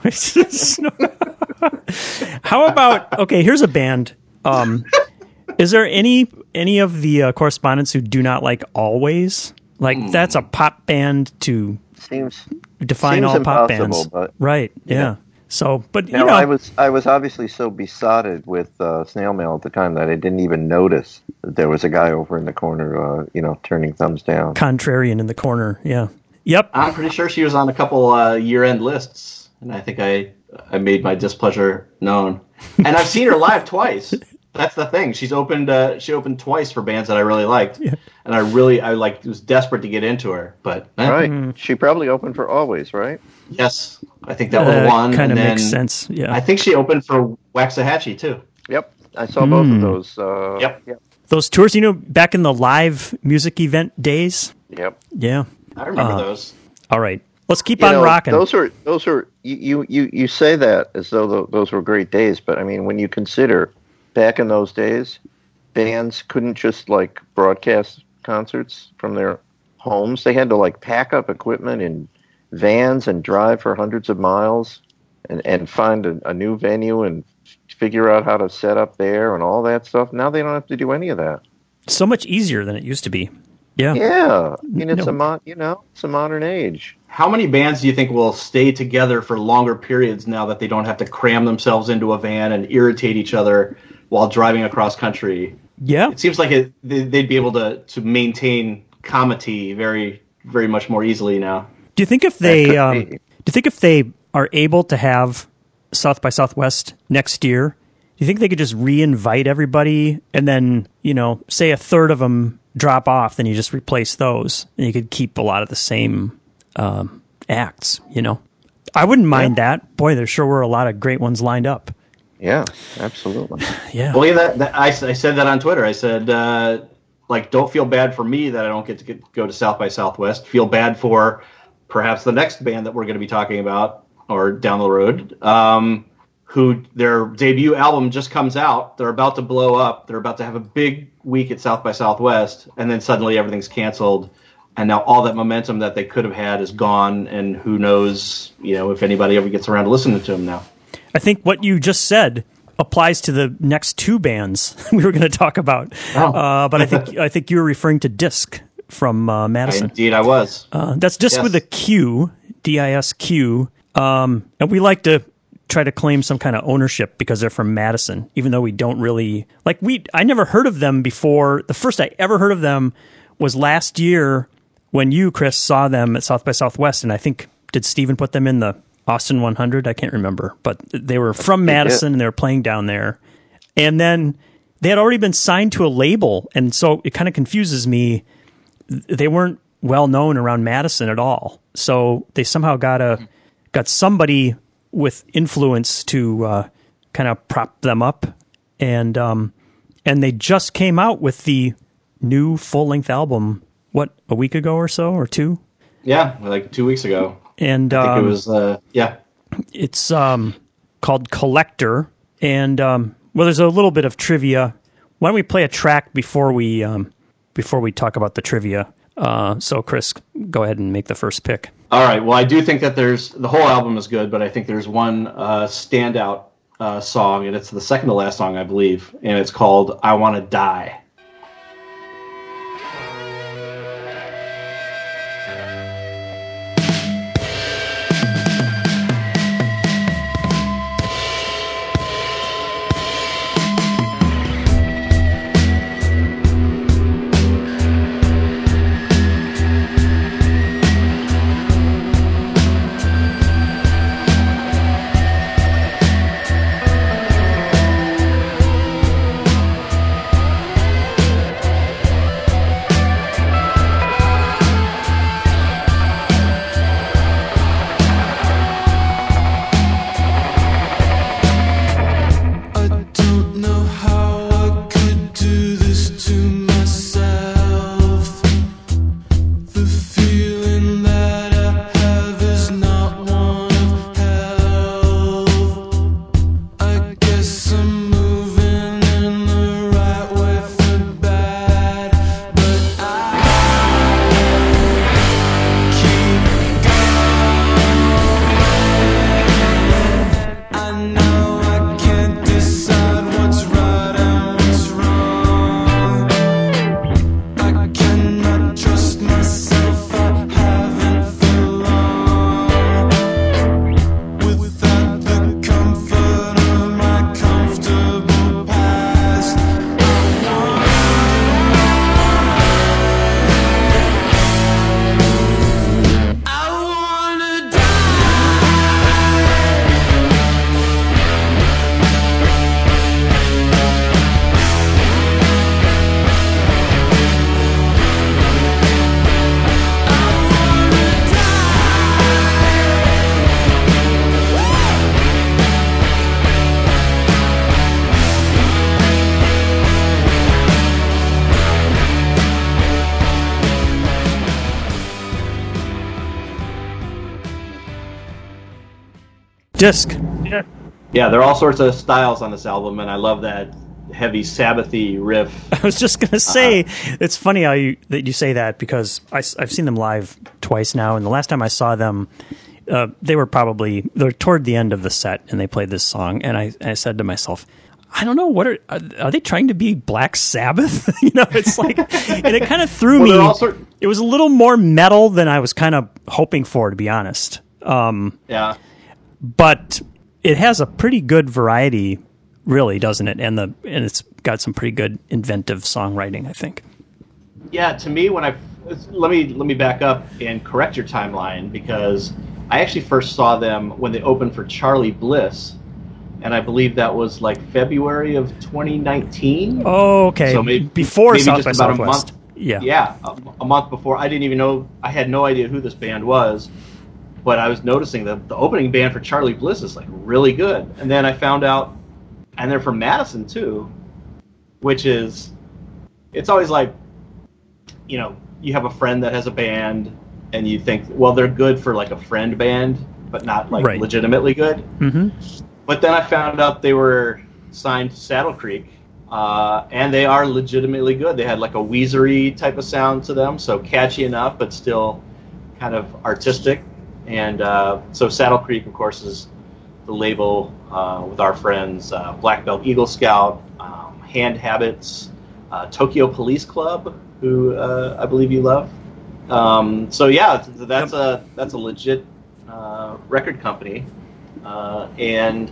Speaker 1: How about okay? Here's a band. Um, is there any any of the uh, correspondents who do not like Always? Like
Speaker 2: Hmm.
Speaker 1: that's a pop band to
Speaker 3: seems
Speaker 1: define
Speaker 3: Seems
Speaker 1: all pop
Speaker 3: impossible,
Speaker 1: bands,
Speaker 3: but-
Speaker 1: right? Yeah. So, but
Speaker 3: now
Speaker 1: you know,
Speaker 3: I was I was obviously so besotted with uh, snail mail at the time that I didn't even notice that there was a guy over in the corner, uh, you know, turning thumbs down.
Speaker 1: contrarian in the corner. Yeah. Yep.
Speaker 2: I'm pretty sure she was on a couple uh, year-end lists, and I think I I made my displeasure known. And I've seen her live twice. That's the thing. She's opened. Uh, she opened twice for bands that I really liked, and I really I like was desperate to get into her. But eh,
Speaker 3: Right? She probably opened for Always, right?
Speaker 2: yes, I think that was one.
Speaker 1: Kind of
Speaker 2: and
Speaker 1: makes
Speaker 2: then
Speaker 1: sense. Yeah.
Speaker 2: I think she opened for Waxahachie too.
Speaker 3: Yep, I saw both of those. Uh,
Speaker 2: Yep.
Speaker 3: Yep.
Speaker 1: Those tours, you know, back in the live music event days.
Speaker 3: Yep.
Speaker 1: Yeah.
Speaker 2: I remember
Speaker 1: Uh,
Speaker 2: those.
Speaker 1: All right. Let's keep
Speaker 3: You
Speaker 1: on
Speaker 3: know,
Speaker 1: rocking.
Speaker 3: Those are those are you, you you you say that as though tho- those were great days, but I mean, when you consider back in those days, bands couldn't just like broadcast concerts from their homes. They had to like pack up equipment in vans and drive for hundreds of miles and and find a, a new venue and figure out how to set up there and all that stuff. Now they don't have to do any of that.
Speaker 1: So much easier than it used to be. Yeah.
Speaker 3: Yeah, I mean, it's
Speaker 1: No.
Speaker 3: a mo- you know, it's a modern age.
Speaker 2: How many bands do you think will stay together for longer periods now that they don't have to cram themselves into a van and irritate each other while driving across country?
Speaker 1: Yeah.
Speaker 2: It seems like it, they- they'd be able to, to maintain comity very, very much more easily now.
Speaker 1: Do you think if
Speaker 3: That
Speaker 1: they
Speaker 3: could
Speaker 1: um,
Speaker 3: be.
Speaker 1: do you think if they are able to have South by Southwest next year, do you think they could just re-invite everybody and then, you know, say a third of them drop off, then you just replace those and you could keep a lot of the same um, acts, you know? I wouldn't mind that. Boy, there sure were a lot of great ones lined up.
Speaker 3: Yeah, absolutely.
Speaker 1: Yeah.
Speaker 2: Well, yeah, that, that I, I said that on Twitter. I said, uh, like, don't feel bad for me that I don't get to get, go to South by Southwest. Feel bad for perhaps the next band that we're going to be talking about or down the road, um, who their debut album just comes out. They're about to blow up. They're about to have a big week at South by Southwest, and then suddenly everything's canceled. And now all that momentum that they could have had is gone, and who knows, you know, if anybody ever gets around to listening to them now.
Speaker 1: I think what you just said applies to the next two bands we were going to talk about.
Speaker 2: Oh.
Speaker 1: Uh, but I think I think you were referring to Disc from uh, Madison.
Speaker 2: Indeed, I was.
Speaker 1: Uh, that's Disc
Speaker 2: Yes.
Speaker 1: with a Q, D I S Q. Um, and we like to try to claim some kind of ownership because they're from Madison, even though we don't really like we. I never heard of them before. The first I ever heard of them was last year when you, Chris, saw them at South by Southwest, and I think did Steven put them in the Austin one hundred? I can't remember, but they were from Madison and they were playing down there. And then they had already been signed to a label, and so it kind of confuses me. They weren't well known around Madison at all, so they somehow got a got somebody with influence to uh, kind of prop them up, and um, and they just came out with the new full length album. What, a week ago or so, or two?
Speaker 2: Yeah, like two weeks ago.
Speaker 1: And
Speaker 2: I think
Speaker 1: um,
Speaker 2: it was, uh, yeah.
Speaker 1: it's um, called Collector. And um, well, there's a little bit of trivia. Why don't we play a track before we um, before we talk about the trivia? Uh, so, Chris, go ahead and make the first pick.
Speaker 2: All right. Well, I do think that there's the whole album is good, but I think there's one uh, standout uh, song, and it's the second to last song, I believe, and it's called "I Want to Die."
Speaker 1: Disc.
Speaker 2: Yeah, there are all sorts of styles on this album, and I love that heavy Sabbath-y riff.
Speaker 1: I was just gonna say, uh-huh. It's funny how you that you say that because I, I've seen them live twice now, and the last time I saw them, uh, they were probably they're toward the end of the set, and they played this song, and I, I said to myself, I don't know, what are are, are they trying to be Black Sabbath? You know, it's like, and it kind of threw
Speaker 2: well,
Speaker 1: me.
Speaker 2: Also,
Speaker 1: it was a little more metal than I was kind of hoping for, to be honest. Um,
Speaker 2: yeah,
Speaker 1: but it has a pretty good variety. Really, doesn't it? And the and it's got some pretty good inventive songwriting, I think.
Speaker 2: Yeah, to me, when I let me let me back up and correct your timeline, because I actually first saw them when they opened for Charlie Bliss, and I believe that was like February of twenty nineteen.
Speaker 1: Oh, okay.
Speaker 2: So maybe
Speaker 1: before
Speaker 2: maybe
Speaker 1: South
Speaker 2: just
Speaker 1: by
Speaker 2: about
Speaker 1: Southwest.
Speaker 2: a month.
Speaker 1: Yeah,
Speaker 2: yeah, a, a month before. I didn't even know. I had no idea who this band was, but I was noticing that the opening band for Charlie Bliss is like really good, and then I found out. And they're from Madison, too, which is, it's always like, you know, you have a friend that has a band, and you think, well, they're good for, like, a friend band, but not, like,
Speaker 1: right.
Speaker 2: legitimately good.
Speaker 1: Mm-hmm.
Speaker 2: But then I found out they were signed to Saddle Creek, uh, and they are legitimately good. They had, like, a Weezery type of sound to them, so catchy enough, but still kind of artistic. And uh, so Saddle Creek, of course, is the label uh, with our friends uh, Black Belt Eagle Scout, um, Hand Habits, uh, Tokyo Police Club, who uh, I believe you love. Um, so yeah, that's a that's a legit uh, record company, uh, and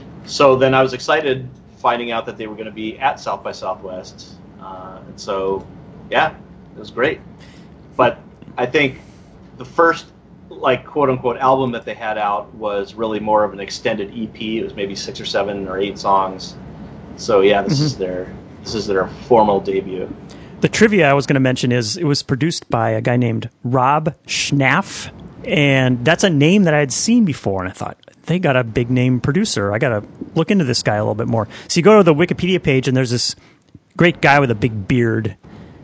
Speaker 2: so then I was excited finding out that they were going to be at South by Southwest, uh, and so yeah, it was great. But I think the first, like, quote-unquote album that they had out was really more of an extended E P. It was maybe six or seven or eight songs. So yeah, this mm-hmm. is their this is their formal debut.
Speaker 1: The trivia I was going to mention is it was produced by a guy named Rob Schnaff, and that's a name that I had seen before, and I thought, they got a big-name producer. I got to look into this guy a little bit more. So you go to the Wikipedia page, and there's this great guy with a big beard,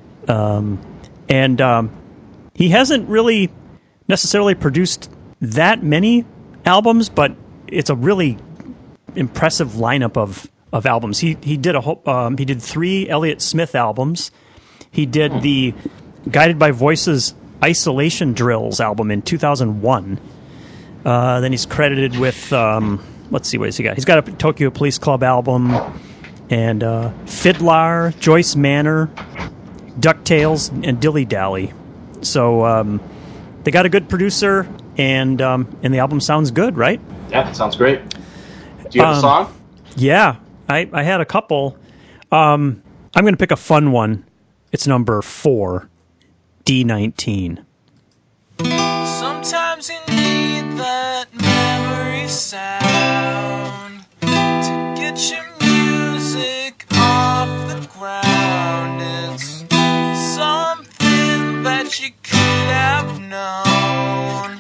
Speaker 1: um, and um, he hasn't really necessarily produced that many albums, but it's a really impressive lineup of, of albums. He he did a whole, um, he did three Elliott Smith albums. He did the Guided by Voices Isolation Drills album in two thousand one. Uh, then he's credited with, um, let's see what has he got. He's got a Tokyo Police Club album, and uh, Fiddlar, Joyce Manor, DuckTales, and Dilly Dally. So um, they got a good producer, and um, and the album sounds good, right?
Speaker 2: Yeah, it sounds great. Do you have
Speaker 1: Um,
Speaker 2: a song?
Speaker 1: Yeah, I, I had a couple. Um, I'm going to pick a fun one. It's number four, D nineteen.
Speaker 4: Sometimes you need that memory sound to get your music off the ground. It's something that you could have known.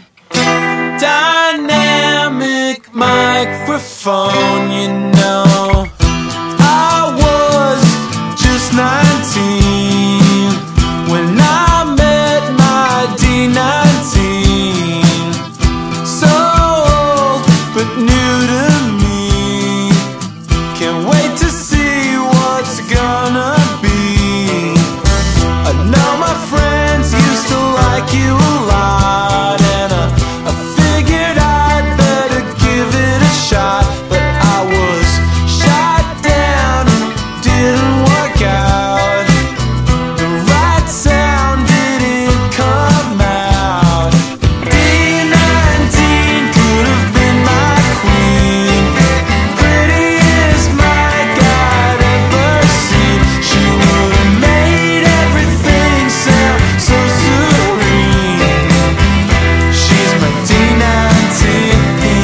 Speaker 4: Dynamic microphone, you know. I was just nineteen when I met my D nineteen. So old, but new to me. Can't wait to see what's gonna be. I know my friends used to like you a lot, and I, I figured I'd better give it a shot. But I was shot down, didn't work out. The right sound didn't come out. D nineteen could have been my queen, prettiest mic I'd ever seen. She would have made everything sound so serene. She's my D nineteen.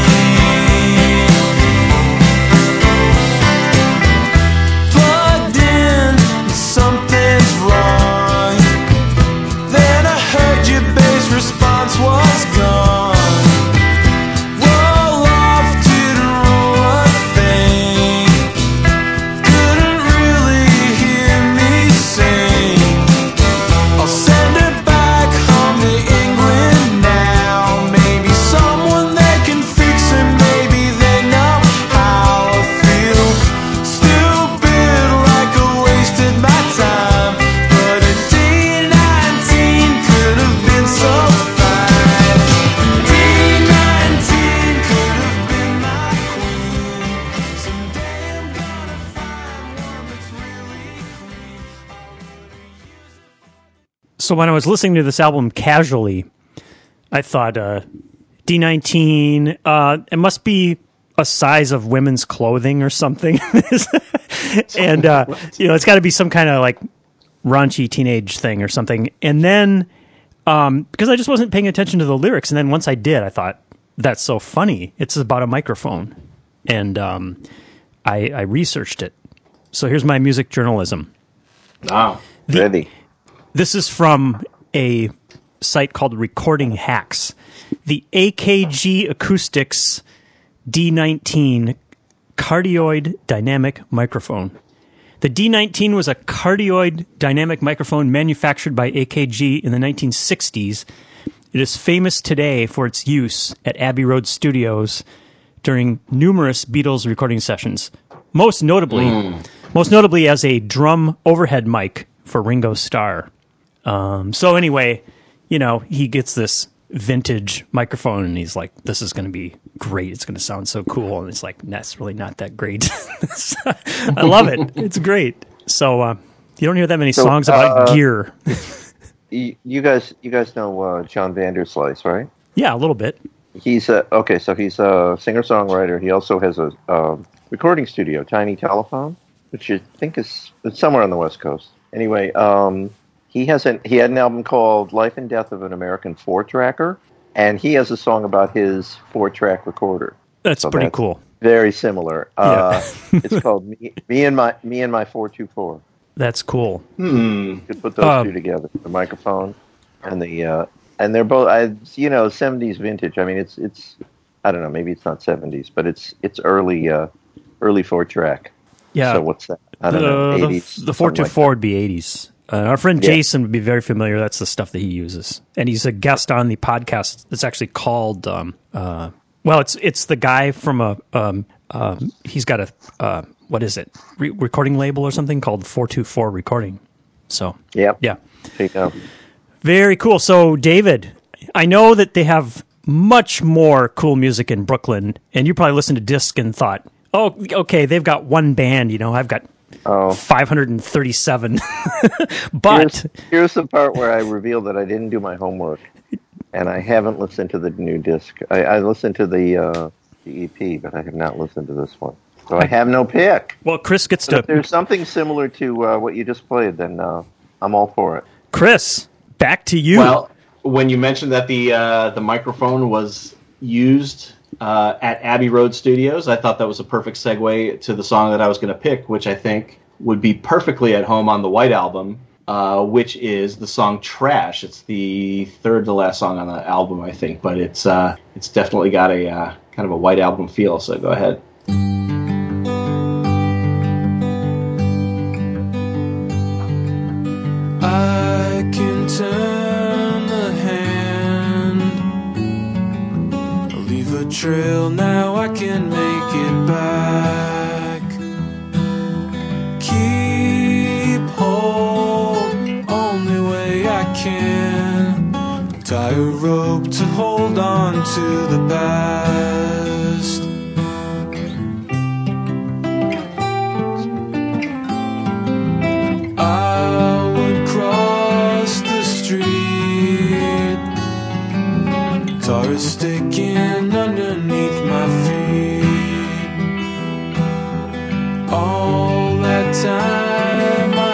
Speaker 4: Plugged in, something's wrong. Then I heard your bass response was gone. Roll off, didn't roll a thing. Couldn't really hear me sing. I'll send it back home to England now. Maybe someone that can fix it, maybe they know how I feel. Stupid, like I wasted my time. But a D nineteen could have been so fine. D nineteen could have been my queen. Someday I'm gonna find one that's really clean.
Speaker 1: So when I was listening to this album casually, I thought uh, D nineteen, uh, it must be a size of women's clothing or something. And, uh, you know, it's got to be some kind of like raunchy teenage thing or something. And then, um, because I just wasn't paying attention to the lyrics. And then once I did, I thought, that's so funny. It's about a microphone. And um, I, I researched it. So here's my music journalism.
Speaker 2: Wow.
Speaker 3: Ready.
Speaker 1: This is from a site called Recording Hacks. The A K G Acoustics D nineteen cardioid dynamic microphone. The D nineteen was a cardioid dynamic microphone manufactured by A K G in the nineteen sixties. It is famous today for its use at Abbey Road Studios during numerous Beatles recording sessions. Most notably, most notably as a drum overhead mic for Ringo Starr. Um, so anyway, you know, he gets this vintage microphone and he's like, this is going to be great. It's going to sound so cool. And it's like, that's really not that great. I love it. It's great. So uh, you don't hear that many
Speaker 3: So,
Speaker 1: songs about
Speaker 3: uh,
Speaker 1: gear.
Speaker 3: You, you guys, you guys know uh, John Vanderslice, right?
Speaker 1: Yeah, a little bit.
Speaker 3: He's a, okay. So he's a singer-songwriter. He also has a, uh recording studio, Tiny Telephone, which I think is it's somewhere on the West Coast. Anyway, um, he has an he had an album called "Life and Death of an American Four-Tracker," and he has a song about his four-track recorder.
Speaker 1: That's
Speaker 3: So
Speaker 1: pretty
Speaker 3: that's
Speaker 1: cool.
Speaker 3: Very similar. Uh,
Speaker 1: Yeah.
Speaker 3: It's called me, me and my me and my four two four.
Speaker 1: That's cool.
Speaker 2: Hmm.
Speaker 3: You could put those
Speaker 1: Uh,
Speaker 3: two together, the microphone and the uh, and they're both I, you know seventies vintage. I mean, it's it's I don't know, maybe it's not seventies, but it's it's early uh, early four track.
Speaker 1: Yeah.
Speaker 3: So what's that? I don't know.
Speaker 1: The,
Speaker 3: eighties.
Speaker 1: the, the four two four would be eighties. Uh, our friend
Speaker 3: Yeah.
Speaker 1: Jason would be very familiar. That's the stuff that he uses, and he's a guest on the podcast. It's actually called. Um, uh, well, it's it's the guy from a. Um, um, he's got a uh, what is it? Re- recording label or something called four two four Recording. So
Speaker 3: Yep.
Speaker 1: yeah.
Speaker 3: There you go.
Speaker 1: Very cool. So, David, I know that they have much more cool music in Brooklyn, and you probably listened to Disc and thought, oh, okay, they've got one band, you know, I've got
Speaker 3: Oh,
Speaker 1: five hundred thirty-seven. But
Speaker 3: here's, here's the part where I reveal that I didn't do my homework, and I haven't listened to the new disc. I, I listened to the, uh, the E P, but I have not listened to this one. So I have no pick.
Speaker 1: well, Chris gets
Speaker 3: But if
Speaker 1: to
Speaker 3: there's something similar to uh, what you just played, then uh, I'm all for it.
Speaker 1: Chris, back to you.
Speaker 2: Well, when you mentioned that the uh, the microphone was used uh, at Abbey Road Studios, I thought that was a perfect segue to the song that I was going to pick, which I think would be perfectly at home on the White Album, uh, which is the song "Trash." It's the third to last song on the album, I think, but it's uh, it's definitely got a uh, kind of a White Album feel. So go ahead.
Speaker 4: I can turn the hand, leave a trail, now I can make it back. Keep hold, only way I can. Tie a rope to hold on to the past. I would cross the street, tar is sticking underneath my feet. All that time I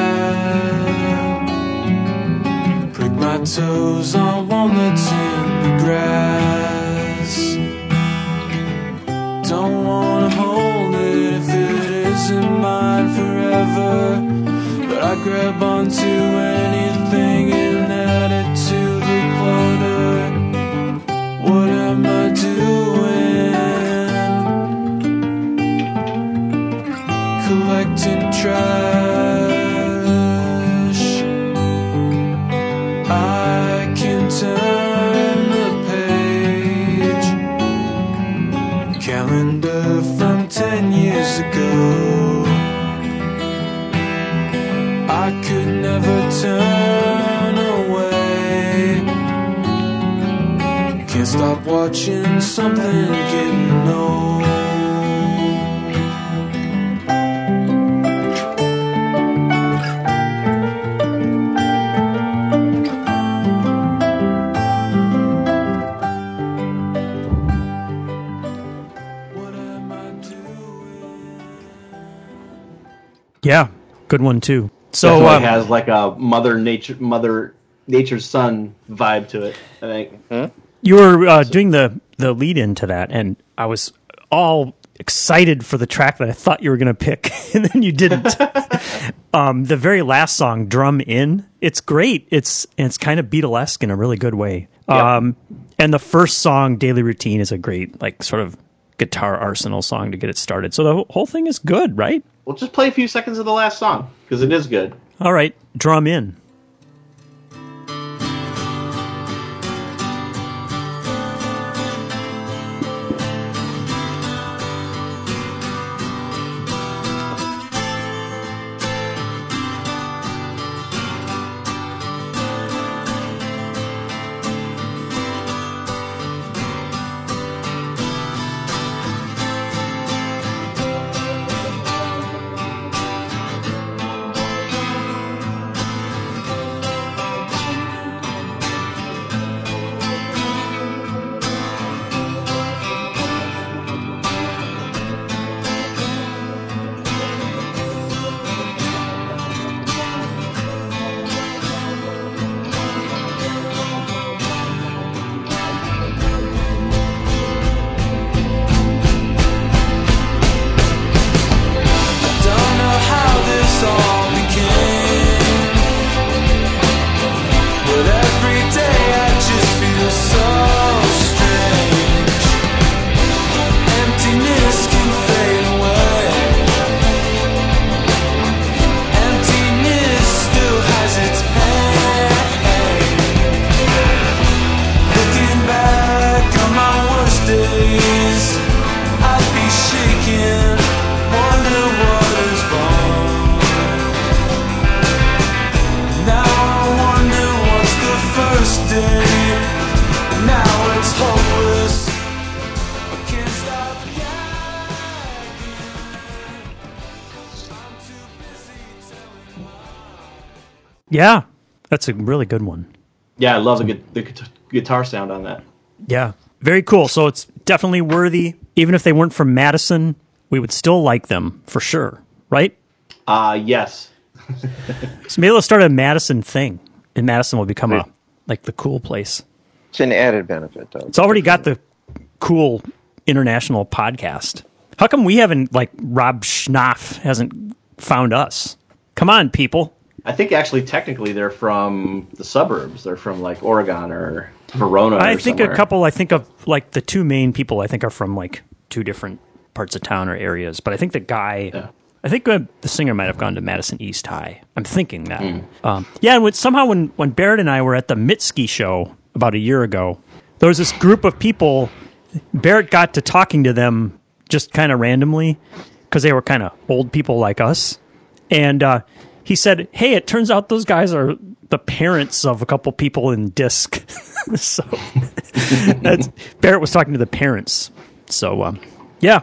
Speaker 4: had, prick my toes on walnuts in the grass. Don't wanna hold it if it isn't mine forever, but I grab onto anything and add it to the clutter. What am I doing? Collecting trash. I can turn the page, calendar from ten years ago. I could never turn away. Can't stop watching something getting old. What am I doing?
Speaker 1: yeah, good one too. So,
Speaker 2: Definitely
Speaker 1: um,
Speaker 2: has like a Mother Nature, Mother Nature's Son vibe to it, I think.
Speaker 1: you were uh, doing the, the lead into that, and I was all excited for the track that I thought you were going to pick, and then you didn't. um, the very last song, "Drum In," it's great. It's it's kind of Beatlesque in a really good way.
Speaker 2: Yeah.
Speaker 1: Um, and the first song, "Daily Routine," is a great like sort of guitar arsenal song to get it started. So the whole thing is good, right?
Speaker 2: We'll just play a few seconds of the last song, because it is good.
Speaker 1: All right, "Drum In." Yeah, that's a really good one.
Speaker 2: Yeah, I love the, gu- the gu- guitar sound on that.
Speaker 1: Yeah, very cool. So it's definitely worthy. Even if they weren't from Madison, we would still like them for sure, right?
Speaker 2: Uh, yes.
Speaker 1: So maybe let's start a Madison thing, and Madison will become a like the cool place.
Speaker 3: It's an added benefit, though.
Speaker 1: It's already got the cool international podcast. How come we haven't, like, Rob Schnaff hasn't found us? Come on, people.
Speaker 2: I think actually, technically, they're from the suburbs. They're from like Oregon or Verona.
Speaker 1: I
Speaker 2: or
Speaker 1: think
Speaker 2: somewhere.
Speaker 1: a couple, I think of, like, the two main people I think are from, like, two different parts of town or areas. But I think the guy,
Speaker 2: Yeah.
Speaker 1: I think uh, the singer might have gone to Madison East High. I'm thinking that. Mm. Um, yeah, and when, somehow when, when Barrett and I were at the Mitski show about a year ago, there was this group of people. Barrett got to talking to them just kind of randomly because they were kind of old people like us. And uh, he said, hey, it turns out those guys are the parents of a couple people in Disc. So that's, Barrett was talking to the parents. So, um, yeah.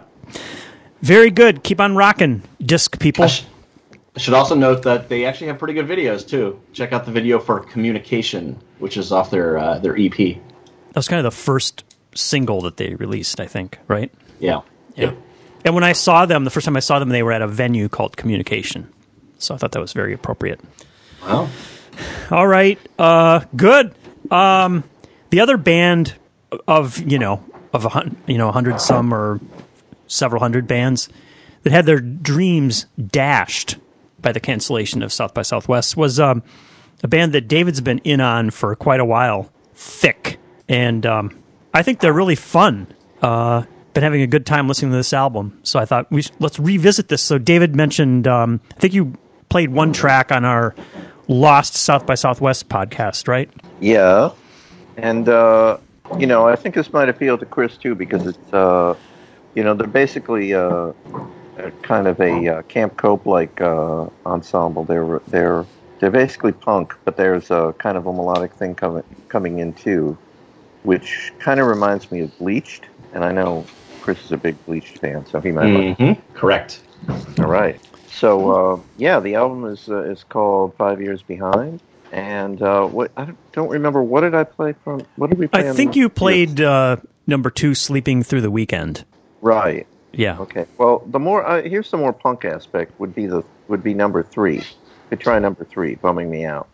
Speaker 1: Very good. Keep on rocking, Disc people.
Speaker 2: I, sh- I should also note that they actually have pretty good videos, too. Check out the video for Communication, which is off their uh, their E P.
Speaker 1: That was kind of the first single that they released, I think, right?
Speaker 2: Yeah.
Speaker 1: Yeah. And when I saw them, the first time I saw them, they were at a venue called Communication. So I thought that was very appropriate.
Speaker 2: Wow.
Speaker 1: All right. Uh, good. Um, the other band of, you know, of a hun- you know, a hundred some or several hundred bands that had their dreams dashed by the cancellation of South by Southwest was um, a band that David's been in on for quite a while, Thick. And um, I think they're really fun. Uh, been having a good time listening to this album. So I thought, we should, let's revisit this. So David mentioned, um, I think you played one track on our Lost South by Southwest podcast, right?
Speaker 3: Yeah. And, uh, you know, I think this might appeal to Chris, too, because it's, uh, you know, they're basically uh, a kind of a uh, Camp Cope-like uh, ensemble. They're, they're, they're basically punk, but there's a kind of a melodic thing coming, coming in, too, which kind of reminds me of Bleached. And I know Chris is a big Bleached fan, so he might
Speaker 2: mm-hmm.
Speaker 3: like.
Speaker 2: Correct.
Speaker 3: All right. So uh, yeah, the album is uh, is called Five Years Behind, and uh, what I don't remember. What did I play from? What did we play?
Speaker 1: I
Speaker 3: on
Speaker 1: think
Speaker 3: the,
Speaker 1: you played uh, number two, Sleeping Through the Weekend.
Speaker 3: Right.
Speaker 1: Yeah.
Speaker 3: Okay. Well, the more uh, here's the more punk aspect would be the would be number three. Could try number three, Bumming Me Out.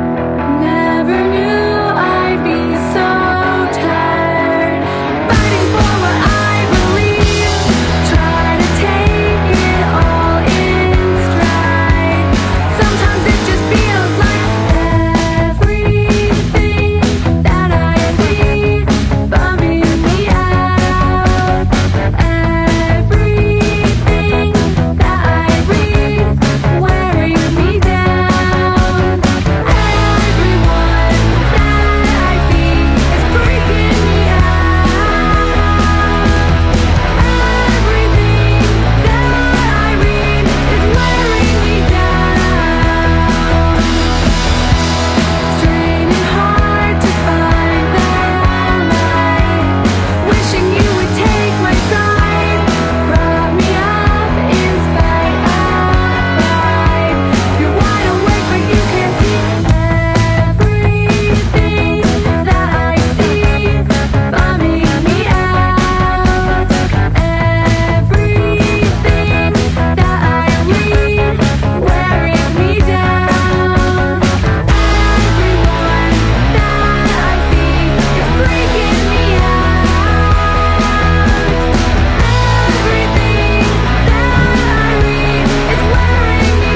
Speaker 4: Never knew I'd be so tired, fighting for what I believe, try to take it all in stride. Sometimes it just feels like everything that I see bumming me out. Everything that I read wearing me down. Everyone that I see is freaking me out. Everything that I read is wearing me down. Straining hard to find the light. Wishing you would take my side. Brought me up in spite of pride. You're wide awake but you can't see everything that I see bumming me out. Everything that I read wearing me down. Everyone that I see is freaking me out. Everything that I read is wearing me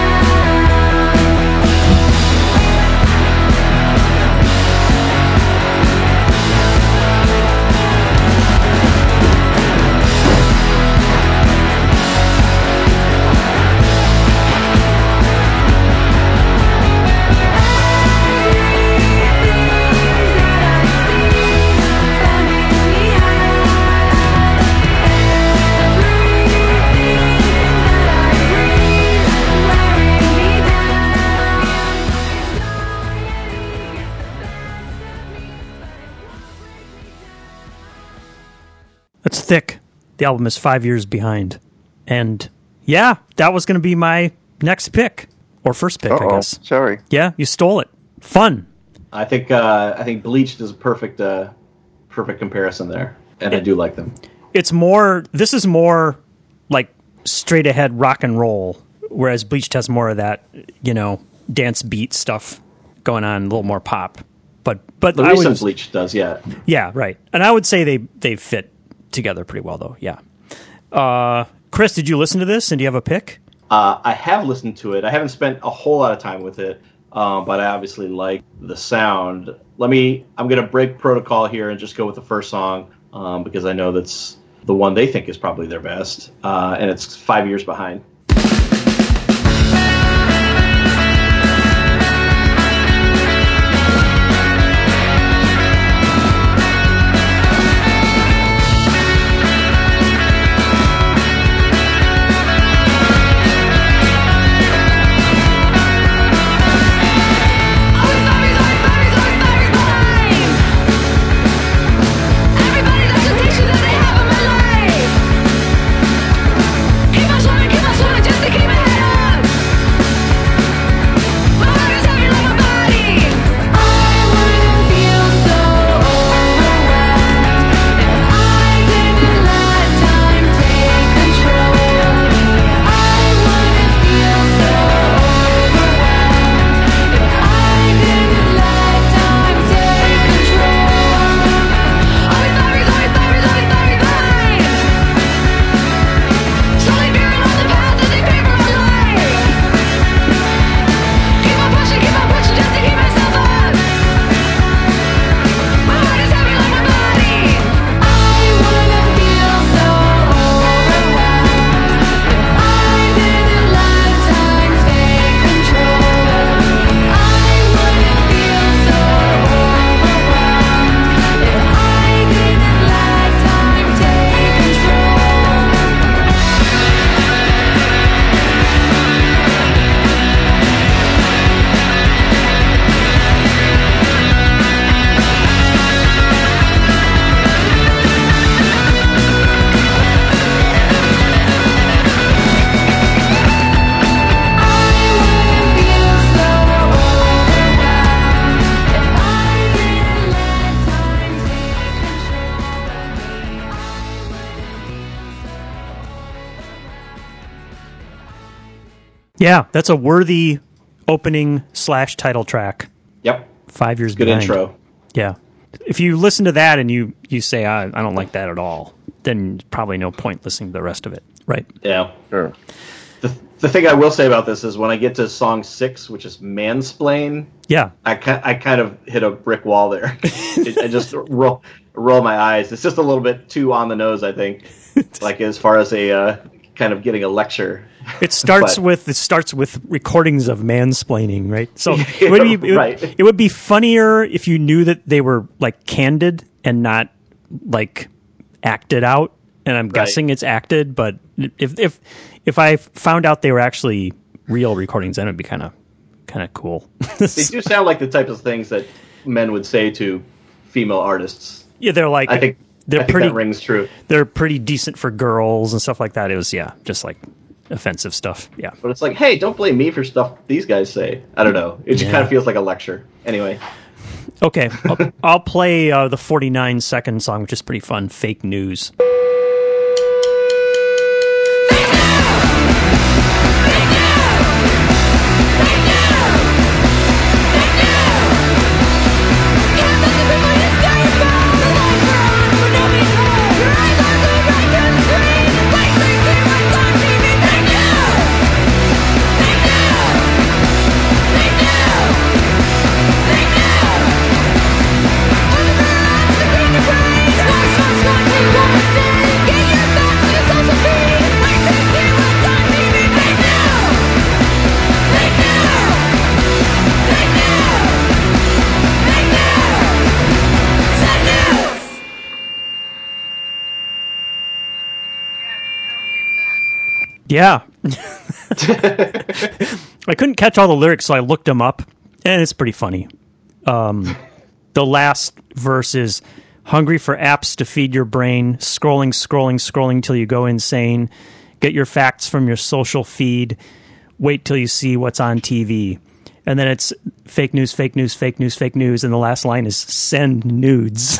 Speaker 1: That's Thick. The album is Five Years Behind. And yeah, that was going to be my next pick. or first pick, I
Speaker 3: Uh-oh,
Speaker 1: guess.
Speaker 3: sorry.
Speaker 1: Yeah, you stole it. Fun.
Speaker 2: I think uh, I think Bleached is a perfect uh, perfect comparison there, and I do like them.
Speaker 1: It's more. This is more like straight ahead rock and roll, whereas Bleached has more of that, you know, dance beat stuff going on, a little more pop. But but
Speaker 2: The
Speaker 1: I
Speaker 2: recent
Speaker 1: would,
Speaker 2: Bleach does, yeah.
Speaker 1: yeah, right. And I would say they they fit together pretty well, though. Yeah. Uh, Chris, did you listen to this, and do you have a pick?
Speaker 2: Uh, I have listened to it. I haven't spent a whole lot of time with it, um, but I obviously like the sound. Let me. I'm going to break protocol here and just go with the first song um, because I know that's the one they think is probably their best, uh, and it's Five Years Behind.
Speaker 1: Yeah, that's a worthy opening slash title track.
Speaker 2: Yep.
Speaker 1: Five years
Speaker 2: Good
Speaker 1: behind.
Speaker 2: intro.
Speaker 1: Yeah. If you listen to that and you, you say, I, I don't like that at all, then probably no point listening to the rest of it. Right.
Speaker 2: Yeah.
Speaker 3: Sure.
Speaker 2: The, the thing I will say about this is when I get to song six, which is Mansplain,
Speaker 1: Yeah.
Speaker 2: I, ki- I kind of hit a brick wall there. It, I just roll, roll my eyes. It's just a little bit too on the nose, I think, like as far as a uh, kind of getting a lecture.
Speaker 1: It starts
Speaker 2: But-
Speaker 1: with it starts with recordings of mansplaining, right? So it would be it would,
Speaker 2: Right.
Speaker 1: it would be funnier if you knew that they were like candid and not like acted out. And I'm guessing it's acted, but if if if I found out they were actually real recordings, then it'd be kind of kind of cool.
Speaker 2: They do sound like the types of things that men would say to female artists.
Speaker 1: Yeah, they're like
Speaker 2: I think
Speaker 1: they're
Speaker 2: I think
Speaker 1: pretty
Speaker 2: that rings true.
Speaker 1: they're pretty decent for girls and stuff like that. It was yeah, just like offensive stuff. Yeah.
Speaker 2: But it's like, hey, don't blame me for stuff these guys say. I don't know. It just
Speaker 1: Yeah.
Speaker 2: kind of feels like a lecture. Anyway,
Speaker 1: Okay, I'll, I'll play uh, the forty-nine second song, which is pretty fun. Fake News. Yeah. I couldn't catch all the lyrics, so I looked them up, and it's pretty funny. Um, the last verse is, hungry for apps to feed your brain, scrolling, scrolling, scrolling till you go insane. Get your facts from your social feed. wait till you see what's on T V. And then it's fake news, fake news, fake news, fake news. And the last line is send nudes.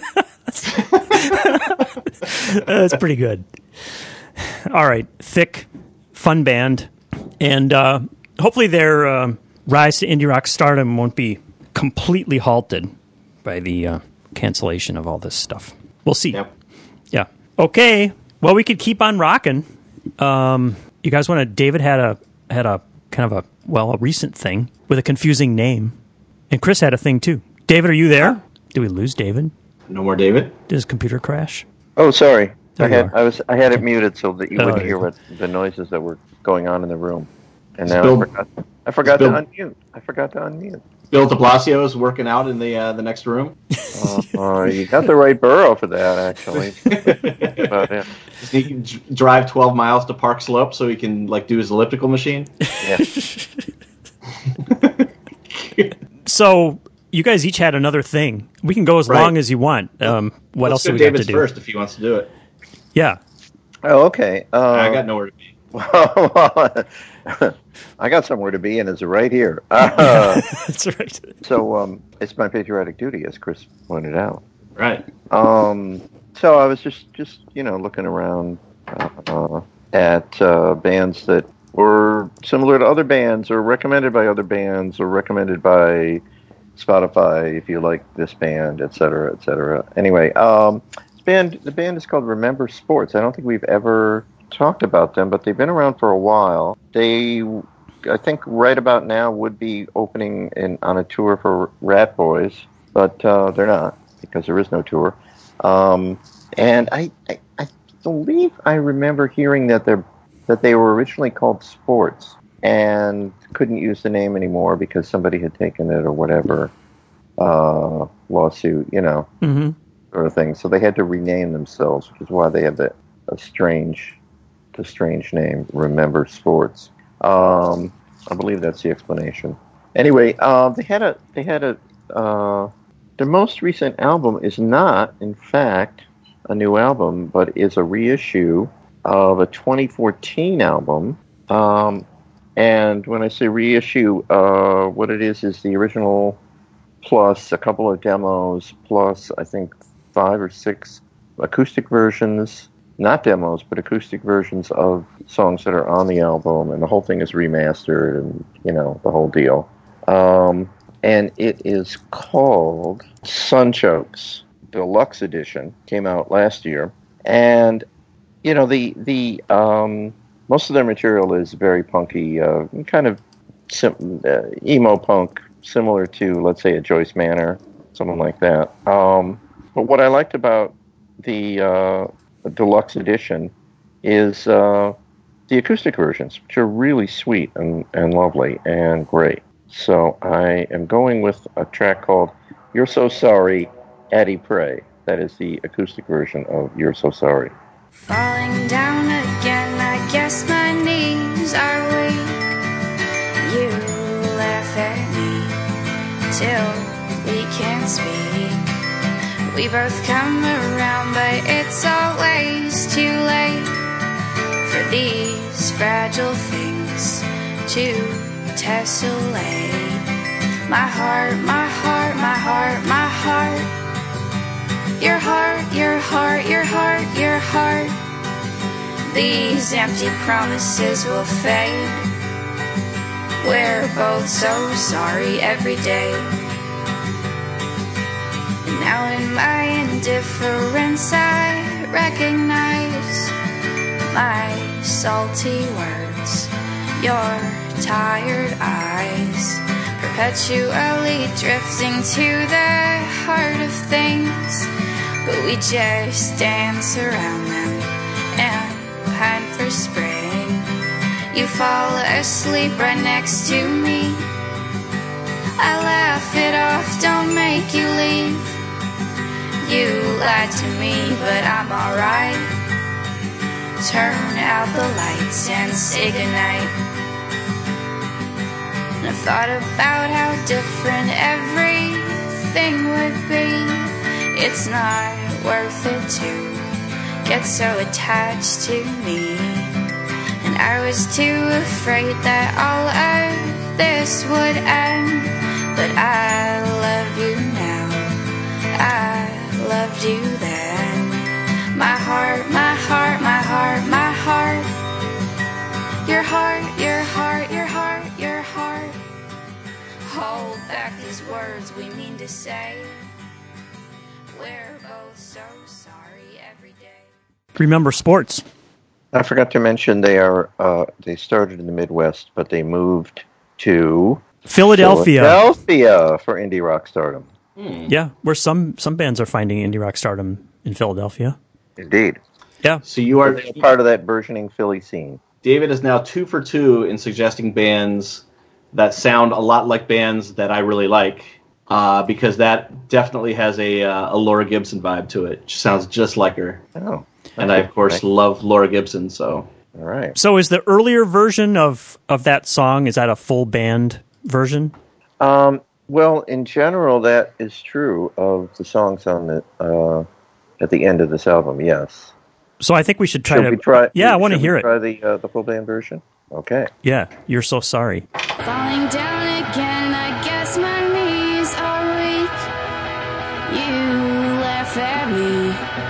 Speaker 1: That's pretty good. All right. Thick, fun band. And uh, hopefully their uh, rise to indie rock stardom won't be completely halted by the uh, cancellation of all this stuff. We'll see.
Speaker 2: Yep.
Speaker 1: Yeah. Okay. Well, we could keep on rocking. Um, you guys want to? David had a had a kind of a well a recent thing with a confusing name, and Chris had a thing too. David, are you there? Did we lose David?
Speaker 2: No more David?
Speaker 1: Did his computer crash?
Speaker 3: Oh, sorry.
Speaker 1: There
Speaker 3: I
Speaker 1: you
Speaker 3: had
Speaker 1: are.
Speaker 3: I was I had it muted so that you
Speaker 1: Oh,
Speaker 3: wouldn't
Speaker 1: there
Speaker 3: hear
Speaker 1: you
Speaker 3: what the noises that were going on in the room. And now
Speaker 2: Bill-
Speaker 3: I forgot. I forgot to
Speaker 2: Bill-
Speaker 3: unmute. I forgot to unmute.
Speaker 2: Bill de Blasio is working out in the uh, the next room.
Speaker 3: Oh, oh, you got the right borough for that, actually. That's about it.
Speaker 2: He can d- drive twelve miles to Park Slope so he can like do his elliptical machine.
Speaker 3: Yeah.
Speaker 1: So you guys each had another thing. We can go as
Speaker 2: Right.
Speaker 1: long as you want. Um, what
Speaker 2: Let's
Speaker 1: else do
Speaker 2: go
Speaker 1: we got
Speaker 2: David's
Speaker 1: to do?
Speaker 2: first if he wants to do it.
Speaker 1: Yeah.
Speaker 3: Oh, okay. Uh,
Speaker 2: I got nowhere to be.
Speaker 3: I got somewhere to be, and it's right here. Uh,
Speaker 1: That's right.
Speaker 3: so um, it's my patriotic duty, as Chris pointed out.
Speaker 2: Right.
Speaker 3: Um, so I was just, just you know, looking around uh, at uh, bands that were similar to other bands, or recommended by other bands, or recommended by Spotify if you like this band, et cetera, et cetera. Anyway, um, this band, the band is called Remember Sports. I don't think we've ever talked about them, but they've been around for a while. They, I think, right about now would be opening in on a tour for Rat Boys, but uh, they're not because there is no tour. Um, and I, I, I believe I remember hearing that they're that they were originally called Sports and couldn't use the name anymore because somebody had taken it or whatever uh, lawsuit, you know,
Speaker 1: Mm-hmm.
Speaker 3: sort of thing. So they had to rename themselves, which is why they have the a strange, the strange name, Remember Sports. Um, I believe that's the explanation. Anyway, uh, they had a they had a uh, their most recent album is not, in fact, a new album, but is a reissue of a twenty fourteen album. Um, and when I say reissue, uh, what it is is the original plus a couple of demos, plus I think five or six acoustic versions, not demos, but acoustic versions of songs that are on the album, and the whole thing is remastered, and you know the whole deal. Um, and it is called Sunchokes Deluxe Edition. Came out last year, and you know the the um, most of their material is very punky, uh, kind of sim- uh, emo punk, similar to, let's say, a Joyce Manor, something like that. Um, but what I liked about the uh, deluxe edition is uh, the acoustic versions, which are really sweet and, and lovely and great. So I am going with a track called You're So Sorry, Addie Pray. That is the acoustic version of You're So Sorry.
Speaker 5: Falling down again, I guess my knees are weak. You laugh at me till we can't speak. We both come around, but it's always too late for these fragile things to tessellate. My heart, my heart, my heart, my heart. Your heart, your heart, your heart, your heart. These empty promises will fade. We're both so sorry every day. And now in my indifference I recognize my salty words, your tired eyes, perpetually drifting to the heart of things. But we just dance around them and pine for spring. You fall asleep right next to me. I laugh it off, don't make you leave. You lied to me, but I'm alright. Turn out the lights and say goodnight. And I've thought about how different everything would be. It's not worth it to get so attached to me. And And I was too afraid that all of this would end. But I love you now, I loved you then. My heart, my heart, my heart, my heart. Your heart, your heart, your heart, your heart. Hold back these words we mean to say. We're both so sorry every day.
Speaker 1: Remember sports.
Speaker 3: I forgot to mention they are uh, they started in the Midwest, but they moved to
Speaker 1: Philadelphia.
Speaker 3: Philadelphia for indie rock stardom.
Speaker 1: Yeah, where some some bands are finding indie rock stardom in Philadelphia.
Speaker 3: Indeed.
Speaker 1: Yeah.
Speaker 2: So you are
Speaker 3: They're part of that burgeoning Philly scene.
Speaker 2: David is now two for two in suggesting bands that sound a lot like bands that I really like, uh, because that definitely has a, uh, a Laura Gibson vibe to it. She sounds just like her.
Speaker 3: Oh.
Speaker 2: And I, of course,
Speaker 3: Okay.
Speaker 2: love Laura Gibson, so...
Speaker 3: All right.
Speaker 1: So is the earlier version of, of that song, is that a full band version?
Speaker 3: Um, well, in general, that is true of the songs on the uh, at the end of this album. Yes.
Speaker 1: So I think we should try
Speaker 3: Should
Speaker 1: to...
Speaker 3: we try?
Speaker 1: Yeah, I want to
Speaker 3: should we
Speaker 1: hear it.
Speaker 3: Try the uh, the full band version. Okay.
Speaker 1: Yeah, You're So Sorry.
Speaker 5: Falling down again, I guess my knees are weak. You laugh at me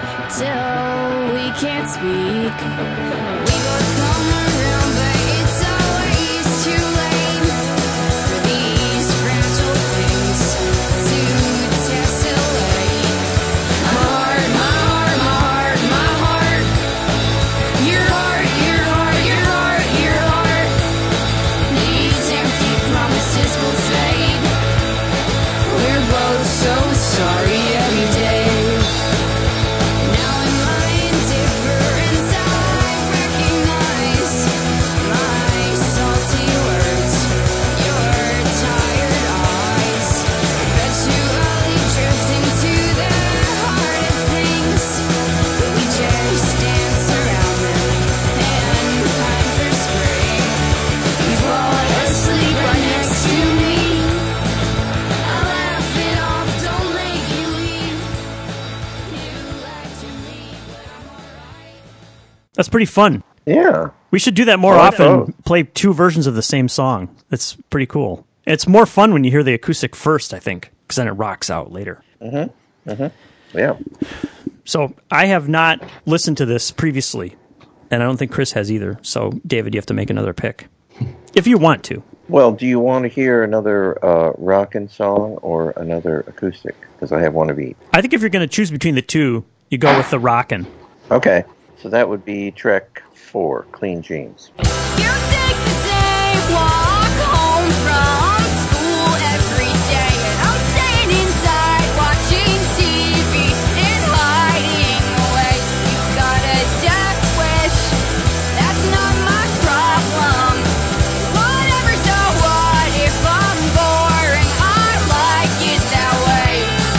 Speaker 5: till we can't speak. We both come around, but it's always too late for these fragile things to tessellate. My heart, my heart, my heart, my heart. Your heart, your heart, your heart, your heart. These empty promises will fade. We're both so sorry every day. Now in my indifference I recognize my salty words, your tired eyes. Eventually drift into the heart of things, but we just dance around them and pine for spring. You fall asleep right next to me. I laugh it off, don't make you leave. You lied to me, but I'm alright.
Speaker 1: That's pretty fun.
Speaker 3: Yeah.
Speaker 1: We should do that more
Speaker 3: I like
Speaker 1: often.
Speaker 3: those.
Speaker 1: Play two versions of the same song. That's pretty cool. It's more fun when you hear the acoustic first, I think, because then it rocks out later.
Speaker 3: Yeah.
Speaker 1: So I have not listened to this previously, and I don't think Chris has either. So, David, you have to make another pick. If you want to.
Speaker 3: Well, do you want to hear another uh, rockin' song or another acoustic? Because I have one of each.
Speaker 1: I think if you're going to choose between the two, you go with the rockin'.
Speaker 3: Okay. So that would be track four, Clean Jeans.
Speaker 5: You take the same walk home from school every day, and I'm staying inside watching T V and hiding away. You've got a death wish, that's not my problem. Whatever, so what if I'm boring? I like it that way.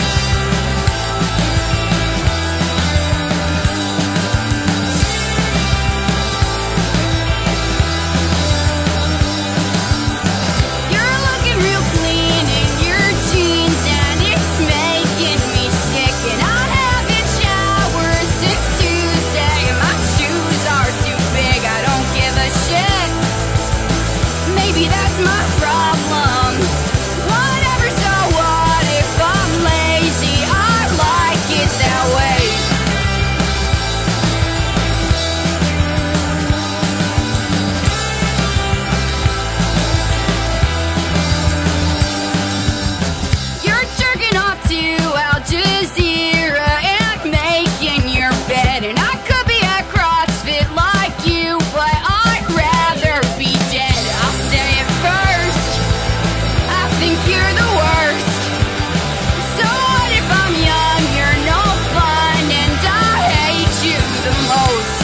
Speaker 5: You're looking real clean in your jeans, and it's making me sick. And I haven't showered since Tuesday, and my shoes are too big. I don't give a shit. Maybe that's my problem. Whatever, so what if I'm lazy? I like it that way. You're jerking off to Al Jazeera and making your bed. And I could be at CrossFit like you, but I'd rather be dead. I'll say it first, I think you're the worst. So what if I'm young, you're no fun, and I hate you the most?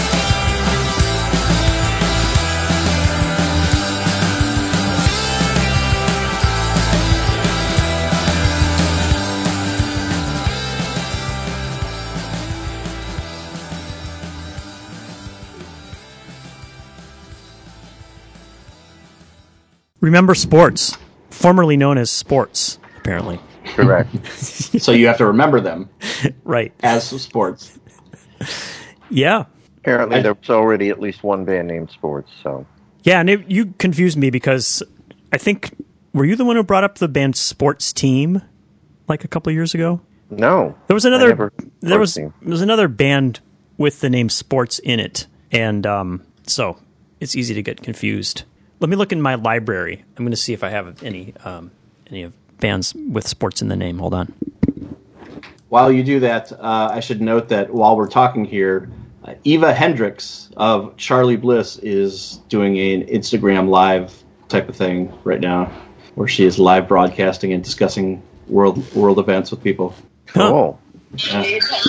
Speaker 1: Remember sports, formerly known as sports, apparently.
Speaker 3: Correct.
Speaker 2: So you have to remember them
Speaker 1: Right.
Speaker 2: as sports.
Speaker 1: Yeah.
Speaker 3: Apparently,
Speaker 2: I-
Speaker 3: there was already at least one band named Sports. So
Speaker 1: Yeah, and it, you confused me because I think, were you the one who brought up the band Sports Team like a couple of years ago?
Speaker 3: no,
Speaker 1: There was
Speaker 3: I
Speaker 1: another
Speaker 3: never-
Speaker 1: there was
Speaker 3: Sports Team.
Speaker 1: there was another band with the name Sports in it, and um, so it's easy to get confused. Let me look in my library. I'm going to see if I have any um, any of bands with sports in the name. Hold on.
Speaker 2: While you do that, uh, I should note that while we're talking here, uh, Eva Hendricks of Charlie Bliss is doing an Instagram live type of thing right now, where she is live broadcasting and discussing world world events with people.
Speaker 3: Cool.
Speaker 2: Yeah.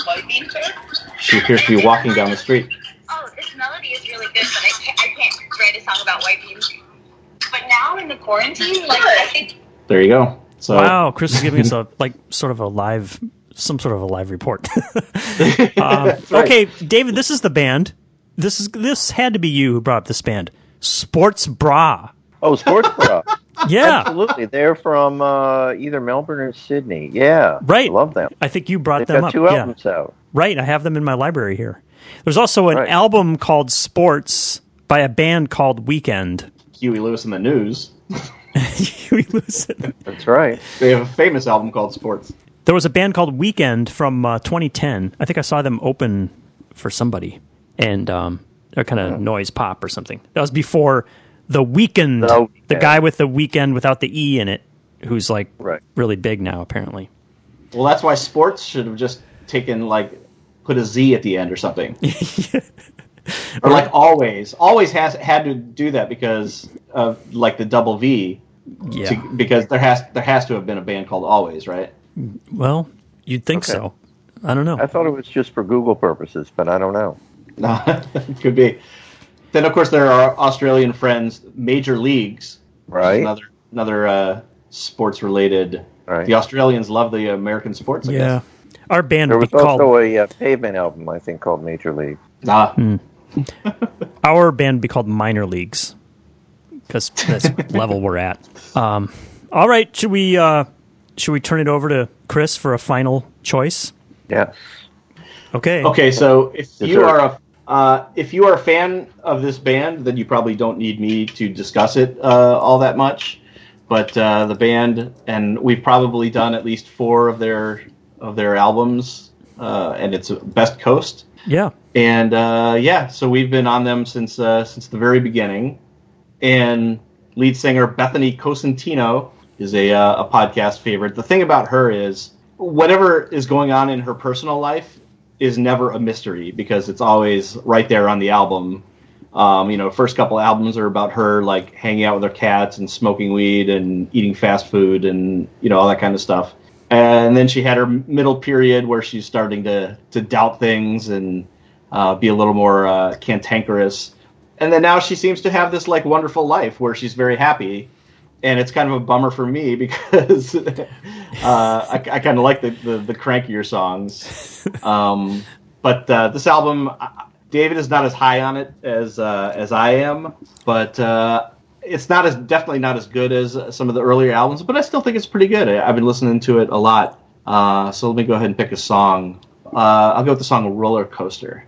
Speaker 2: She appears to be walking down the street.
Speaker 6: Oh, this melody is really good, but I can't, I can't write a song about white beans. But now in the quarantine, like, I think
Speaker 2: There you go. So
Speaker 1: Wow, Chris is giving us a like sort of a live, some sort of a live report. um,
Speaker 2: right.
Speaker 1: Okay, David, this is the band. This is this had to be you who brought up this band, Sports Bra.
Speaker 3: Oh, Sports Bra.
Speaker 1: Yeah,
Speaker 3: Absolutely. They're from uh, either Melbourne or Sydney. Yeah.
Speaker 1: right.
Speaker 3: I love them.
Speaker 1: I think you brought
Speaker 3: They've
Speaker 1: them
Speaker 3: got
Speaker 1: up.
Speaker 3: two
Speaker 1: Yeah.
Speaker 3: albums out.
Speaker 1: Right, I have them in my library here. There's also an
Speaker 3: Right.
Speaker 1: album called Sports by a band called Weekend.
Speaker 2: Huey Lewis and the News.
Speaker 1: Huey Lewis.
Speaker 3: That's right.
Speaker 2: They have a famous album called Sports.
Speaker 1: There was a band called Weekend from uh, twenty ten. I think I saw them open for somebody, and um, they're kind of noise pop or something. That was before The Weeknd,
Speaker 3: The
Speaker 1: the
Speaker 3: Weeknd.
Speaker 1: guy with the Weekend without the E in it, who's like
Speaker 3: Right.
Speaker 1: really big now apparently.
Speaker 2: Well, that's why Sports should have just taken, like, put a Z at the end or something. Or like Always. Always has had to do that because of, like, the double V.
Speaker 1: Yeah.
Speaker 2: To, because there has there has to have been a band called Always, right?
Speaker 1: Well, you'd think
Speaker 3: Okay.
Speaker 1: so. I don't know.
Speaker 3: I thought it was just for Google purposes, but I don't know.
Speaker 2: Could be. Then, of course, there are our Australian friends, Major Leagues. which is
Speaker 3: Right.
Speaker 2: Another another uh, sports related.
Speaker 3: Right.
Speaker 2: The Australians love the American sports. I
Speaker 1: Yeah.
Speaker 2: guess.
Speaker 1: Our band
Speaker 3: There
Speaker 1: would
Speaker 3: was
Speaker 1: be
Speaker 3: also
Speaker 1: called
Speaker 3: a uh, Pavement album, I think, called Major League.
Speaker 2: Ah,
Speaker 1: our band would be called Minor Leagues because that's what level we're at. Um, all right, should we uh, should we turn it over to Chris for a final choice?
Speaker 3: Yes.
Speaker 1: Okay.
Speaker 2: Okay, so if you
Speaker 3: Dessert.
Speaker 2: are a uh, if you are a fan of this band, then you probably don't need me to discuss it uh, all that much. But uh, the band, and we've probably done at least four of their of their albums, uh, and it's Best Coast.
Speaker 1: Yeah.
Speaker 2: And uh, yeah, so we've been on them since uh, since the very beginning. And lead singer Bethany Cosentino is a uh, a podcast favorite. The thing about her is whatever is going on in her personal life is never a mystery because it's always right there on the album. Um, you know, first couple albums are about her like hanging out with her cats and smoking weed and eating fast food and you know all that kind of stuff. And then she had her middle period where she's starting to to doubt things and uh, be a little more uh, cantankerous. And then now she seems to have this like wonderful life where she's very happy. And it's kind of a bummer for me because uh, I, I kind of like the, the, the crankier songs. Um, but uh, this album, uh, David is not as high on it as uh, as I am, but uh, it's not as definitely not as good as some of the earlier albums. But I still think it's pretty good. I, I've been listening to it a lot. Uh, so let me go ahead and pick a song. Uh, I'll go with the song "Roller Coaster."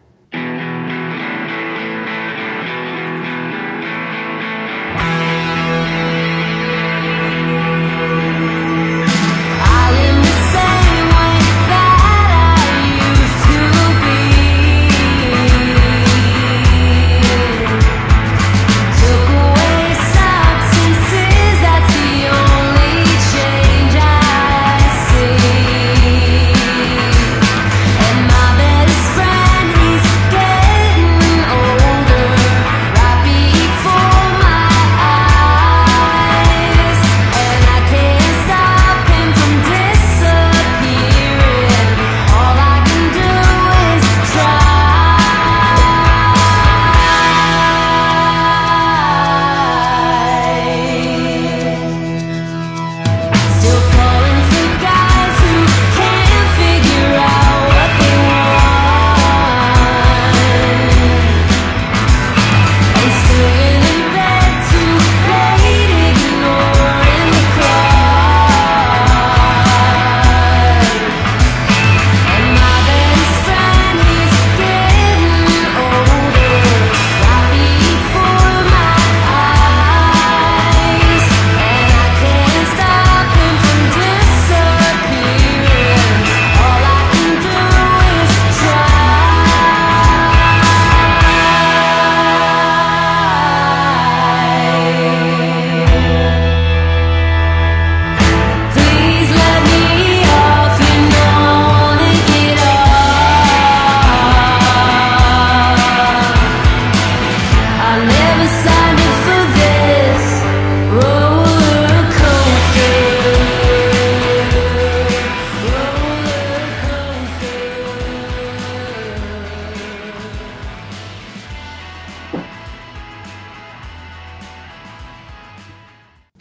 Speaker 4: I am the same way that I used to be. Took away substances, that's the only change I see. And my best friend, he's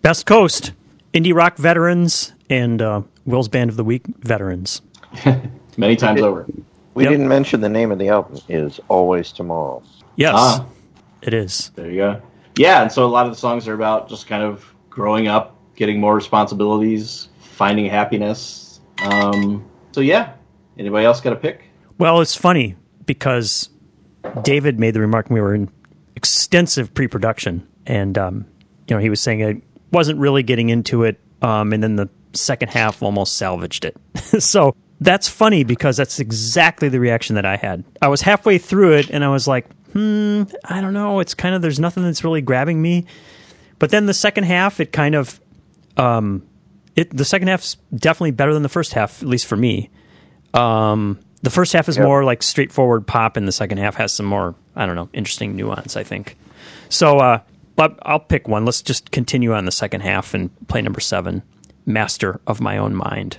Speaker 1: Best Coast, indie rock veterans and uh, Will's Band of the Week veterans.
Speaker 2: Many times over.
Speaker 3: We
Speaker 1: Yep.
Speaker 3: didn't mention the name of the album is Always Tomorrow.
Speaker 1: Yes,
Speaker 2: Ah.
Speaker 1: it is.
Speaker 2: There you go. Yeah, and so a lot of the songs are about just kind of growing up, getting more responsibilities, finding happiness. Um, so yeah, anybody else got a pick?
Speaker 1: Well, it's funny because David made the remark when we were in extensive pre-production, and um, you know, he was saying I wasn't really getting into it, um, and then the second half almost salvaged it. So that's funny because that's exactly the reaction that I had. I was halfway through it, and I was like, hmm, I don't know. It's kind of, there's nothing that's really grabbing me. But then the second half, it kind of, um, it the second half's definitely better than the first half, at least for me. Um, the first half is
Speaker 3: Yep.
Speaker 1: more like straightforward pop, and the second half has some more, I don't know, interesting nuance, I think. So, uh, but I'll pick one. Let's just continue on the second half and play number seven, Master of My Own Mind.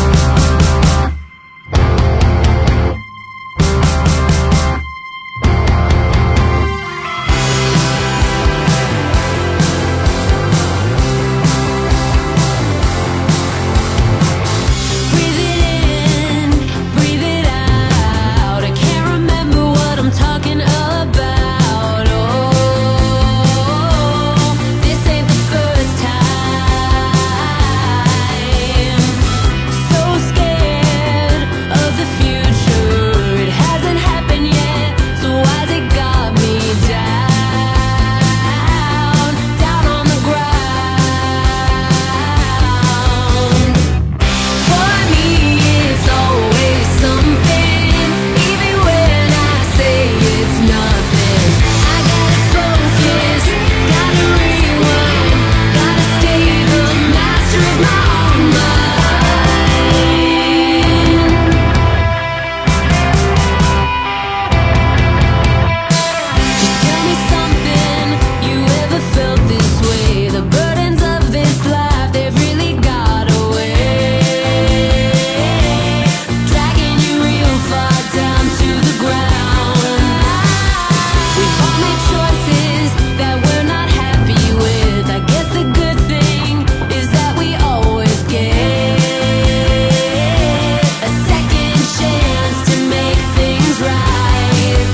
Speaker 4: Breathe it in, breathe it out. I can't remember what I'm talking about. Oh, this ain't the first time. So scared of the future. It hasn't happened yet, so why's it got me down, down on the ground? For me, it's always something, even when I say it's nothing. I gotta focus, gotta rewind, gotta stay the master of my own mind. Just tell me something, you ever felt this way? The burdens of this life, they've really got away, dragging you real far down to the ground. We've all made choices that we're not happy with. I guess the good thing is that we always get a second chance to make things right.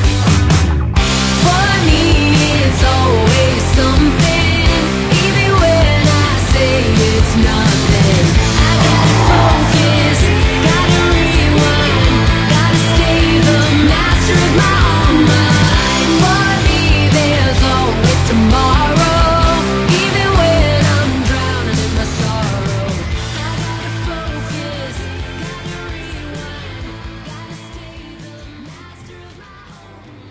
Speaker 4: For me, it's always something, even when I say it's nothing. I gotta focus, gotta rewind, gotta stay the master of my own mind. For me, there's always tomorrow, even when I'm drowning in my sorrows. I gotta focus, gotta rewind, gotta stay the master of my own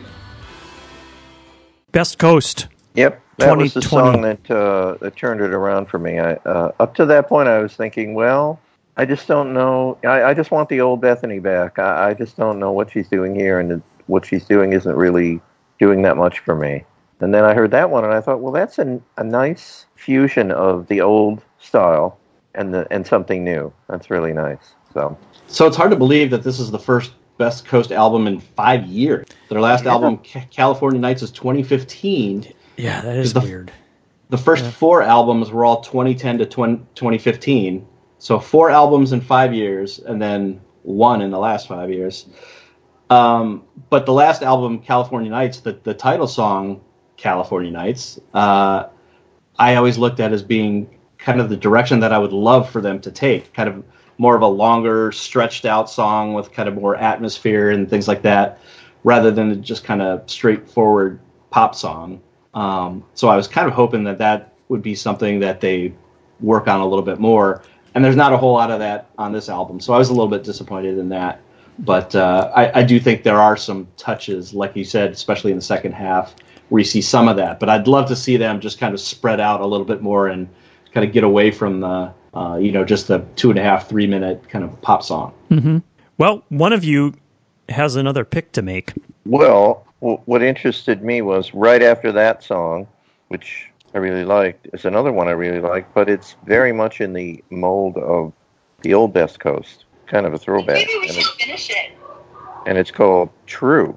Speaker 4: mind.
Speaker 1: Best Coast.
Speaker 3: Yep, that was the
Speaker 1: twenty twenty.
Speaker 3: song that uh, that turned it around for me. I, uh, up to that point, I was thinking, well, I just don't know. I, I just want the old Bethany back. I, I just don't know what she's doing here, and it, what she's doing isn't really doing that much for me. And then I heard that one, and I thought, well, that's an, a nice fusion of the old style and the and something new. That's really nice. So
Speaker 2: So it's hard to believe that this is the first Best Coast album in five years. Their last
Speaker 3: Yeah.
Speaker 2: album, Ca- California Nights, is twenty fifteen.
Speaker 1: Yeah, that is
Speaker 2: Is the-
Speaker 1: weird.
Speaker 2: The first four albums were all twenty ten to twenty fifteen. So four albums in five years, and then one in the last five years. Um, but the last album, California Nights, the, the title song, California Nights, uh, I always looked at as being kind of the direction that I would love for them to take. Kind of more of a longer, stretched out song with kind of more atmosphere and things like that, rather than just kind of straightforward pop song. Um, so I was kind of hoping that that would be something that they work on a little bit more. And there's not a whole lot of that on this album. So I was a little bit disappointed in that. But uh, I, I do think there are some touches, like you said, especially in the second half, where you see some of that. But I'd love to see them just kind of spread out a little bit more and kind of get away from the, uh, you know, just the two and a half, three minute kind of pop song.
Speaker 1: Well, one of you has another pick to make.
Speaker 3: Well, w- what interested me was right after that song, which I really liked, is another one I really like, but it's very much in the mold of the old Best Coast, kind of a throwback.
Speaker 6: Maybe we
Speaker 3: And
Speaker 6: should
Speaker 3: it's,
Speaker 6: finish it.
Speaker 3: and it's called True.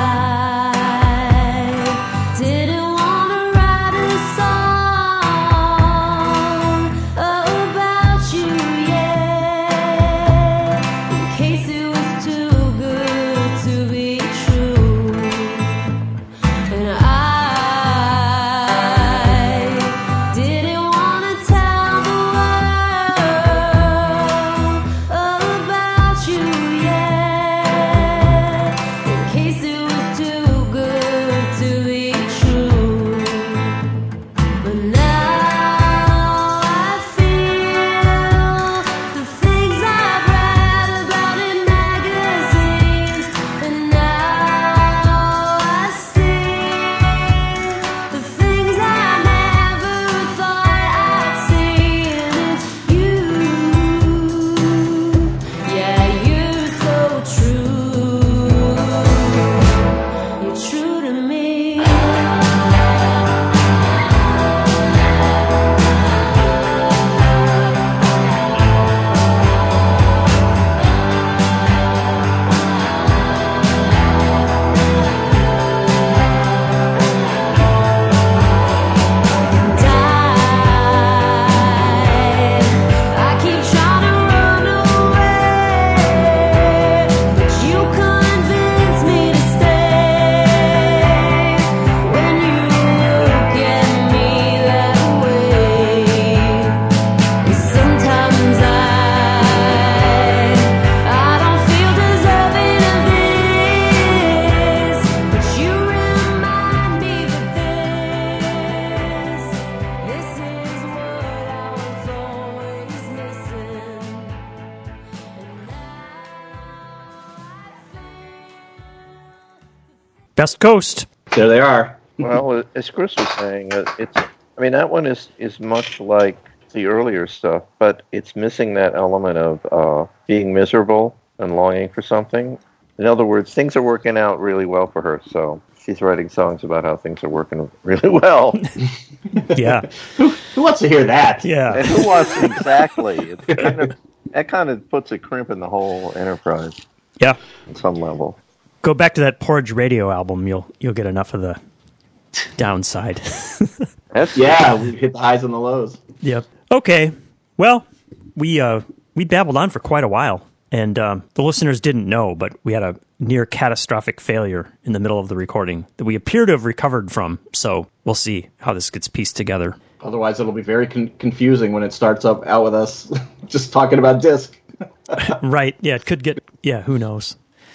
Speaker 4: I didn't wanna write a song
Speaker 1: Best Coast.
Speaker 2: There they are.
Speaker 3: Well, as Chris was saying, uh, it's. I mean, that one is is much like the earlier stuff, but it's missing that element of uh, being miserable and longing for something. In other words, things are working out really well for her, so she's writing songs about how things are working really well.
Speaker 1: Yeah.
Speaker 2: Who, who wants to hear that?
Speaker 1: Yeah.
Speaker 3: And who wants exactly? It's kind of, that kind of puts a crimp in the whole enterprise
Speaker 1: Yeah.
Speaker 3: on some level.
Speaker 1: Go back to that Porridge Radio album. You'll you'll get enough of the downside.
Speaker 3: That's
Speaker 2: Yeah, we hit the highs and the lows.
Speaker 1: Yep. Okay. Well, we uh, we babbled on for quite a while, and um, the listeners didn't know, but we had a near catastrophic failure in the middle of the recording that we appear to have recovered from. So we'll see how this gets pieced together.
Speaker 2: Otherwise, it'll be very con- confusing when it starts up out with us just talking about disc.
Speaker 1: Right. Yeah, it could get, yeah, who knows.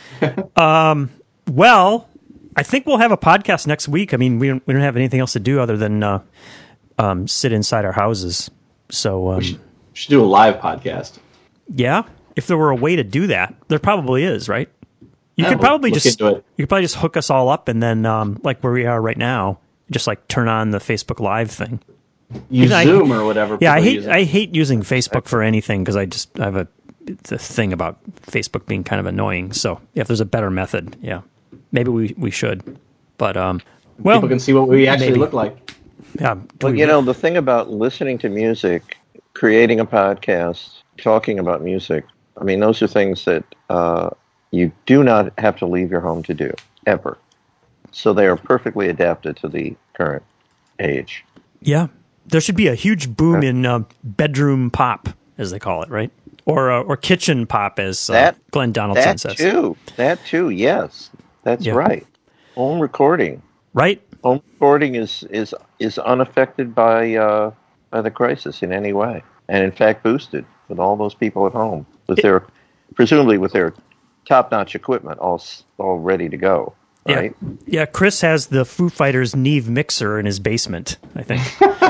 Speaker 1: um, well, I think we'll have a podcast next week. I mean, we don't, we don't have anything else to do other than uh, um, sit inside our houses. So, um,
Speaker 2: We should, we should do a live podcast.
Speaker 1: yeah, if there were a way to do that, there probably is, right? You
Speaker 2: Yeah,
Speaker 1: could
Speaker 2: we'll
Speaker 1: probably
Speaker 2: look
Speaker 1: just,
Speaker 2: into it.
Speaker 1: you could probably just hook us all up and then, um, like where we are right now, just like turn on the Facebook Live thing.
Speaker 2: Use
Speaker 1: I-
Speaker 2: Zoom or whatever.
Speaker 1: Yeah, I
Speaker 2: people
Speaker 1: hate
Speaker 2: use it.
Speaker 1: I hate using Facebook for anything because I just I have a it's a thing about Facebook being kind of annoying. So if there's a better method, yeah, maybe we, we should. But um, well,
Speaker 2: People can see what we actually
Speaker 1: maybe.
Speaker 2: look like.
Speaker 1: yeah, do
Speaker 3: Well,
Speaker 1: we-
Speaker 3: you know, the thing about listening to music, creating a podcast, talking about music, I mean, those are things that uh, you do not have to leave your home to do, ever. So they are perfectly adapted to the current age.
Speaker 1: yeah, there should be a huge boom in uh, bedroom pop, as they call it, right? Or uh, or kitchen pop, as uh,
Speaker 3: That-
Speaker 1: Glenn Donaldson
Speaker 3: That
Speaker 1: says,
Speaker 3: too. That too, yes. That's
Speaker 1: Yeah.
Speaker 3: right. Home recording.
Speaker 1: right?
Speaker 3: Home recording is, is, is unaffected by, uh, by the crisis in any way. And in fact, boosted with all those people at home, with their, presumably with their top-notch equipment all, s- all ready to go. Right?
Speaker 1: Yeah, yeah. Chris has the Foo Fighters Neve mixer in his basement, I think.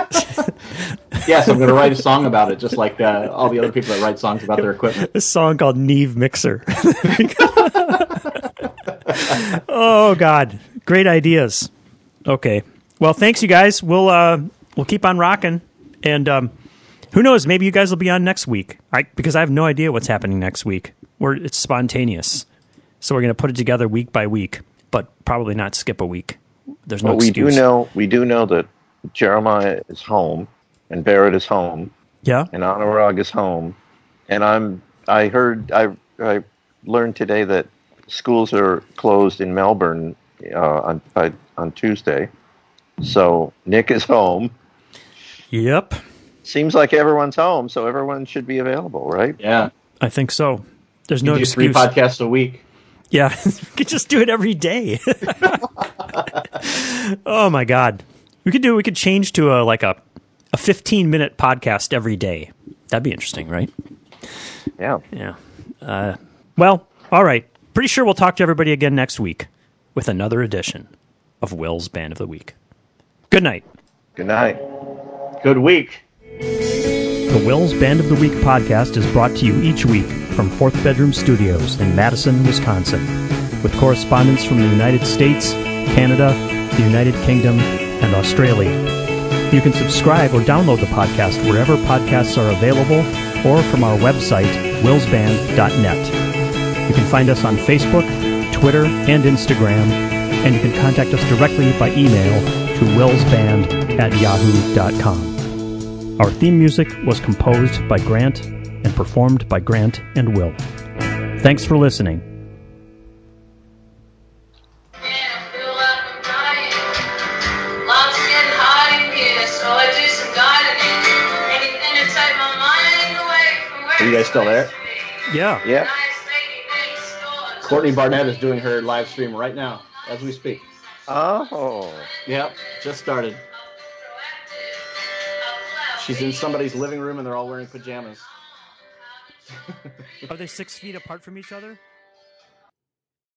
Speaker 2: Yes, I'm going to write a song about it, just like uh, all the other people that write songs about their equipment.
Speaker 1: A song called Neve Mixer. Oh God, great ideas. Okay, well, thanks you guys. We'll uh, we'll keep on rocking, and um, who knows? Maybe you guys will be on next week. I because I have no idea what's happening next week. We're it's spontaneous, so we're going to put it together week by week, but probably not skip a week. There's no
Speaker 3: Well, we
Speaker 1: excuse.
Speaker 3: do know we do know that Jeremiah is home, and Barrett is home,
Speaker 1: Yeah.
Speaker 3: and Anurag is home, and I'm. I heard. I I learned today that schools are closed in Melbourne uh, on by, on Tuesday, so Nick is home.
Speaker 1: Yep.
Speaker 3: Seems like everyone's home, so everyone should be available, right?
Speaker 2: Yeah.
Speaker 1: I think so. There's
Speaker 2: You
Speaker 1: no
Speaker 2: do three
Speaker 1: excuse.
Speaker 2: podcasts a week.
Speaker 1: Yeah, we could just do it every day. Oh my God, we could do. We could change to a like a a fifteen minute podcast every day. That'd be interesting, right?
Speaker 3: Yeah.
Speaker 1: Yeah. Uh, well, all right. Pretty sure we'll talk to everybody again next week with another edition of Will's Band of the Week. Good night.
Speaker 3: Good night.
Speaker 2: Good week.
Speaker 1: The Will's Band of the Week podcast is brought to you each week from Fourth Bedroom Studios in Madison, Wisconsin, with correspondents from the United States, Canada, the United Kingdom, and Australia. You can subscribe or download the podcast wherever podcasts are available or from our website, wills band dot net. You can find us on Facebook, Twitter, and Instagram, and you can contact us directly by email to willsband at yahoo dot com. Our theme music was composed by Grant and performed by Grant and Will. Thanks for listening.
Speaker 4: Yeah, I feel like I'm dying. Life's getting hard in here, so I do some gardening. Anything to take my mind away from where
Speaker 2: Are you guys still there?
Speaker 1: Yeah.
Speaker 3: Yeah.
Speaker 2: Courtney Barnett is doing her live stream right now as we speak.
Speaker 3: Oh.
Speaker 2: Yep, just started. She's in somebody's living room and they're all wearing pajamas.
Speaker 1: Are they six feet apart from each other?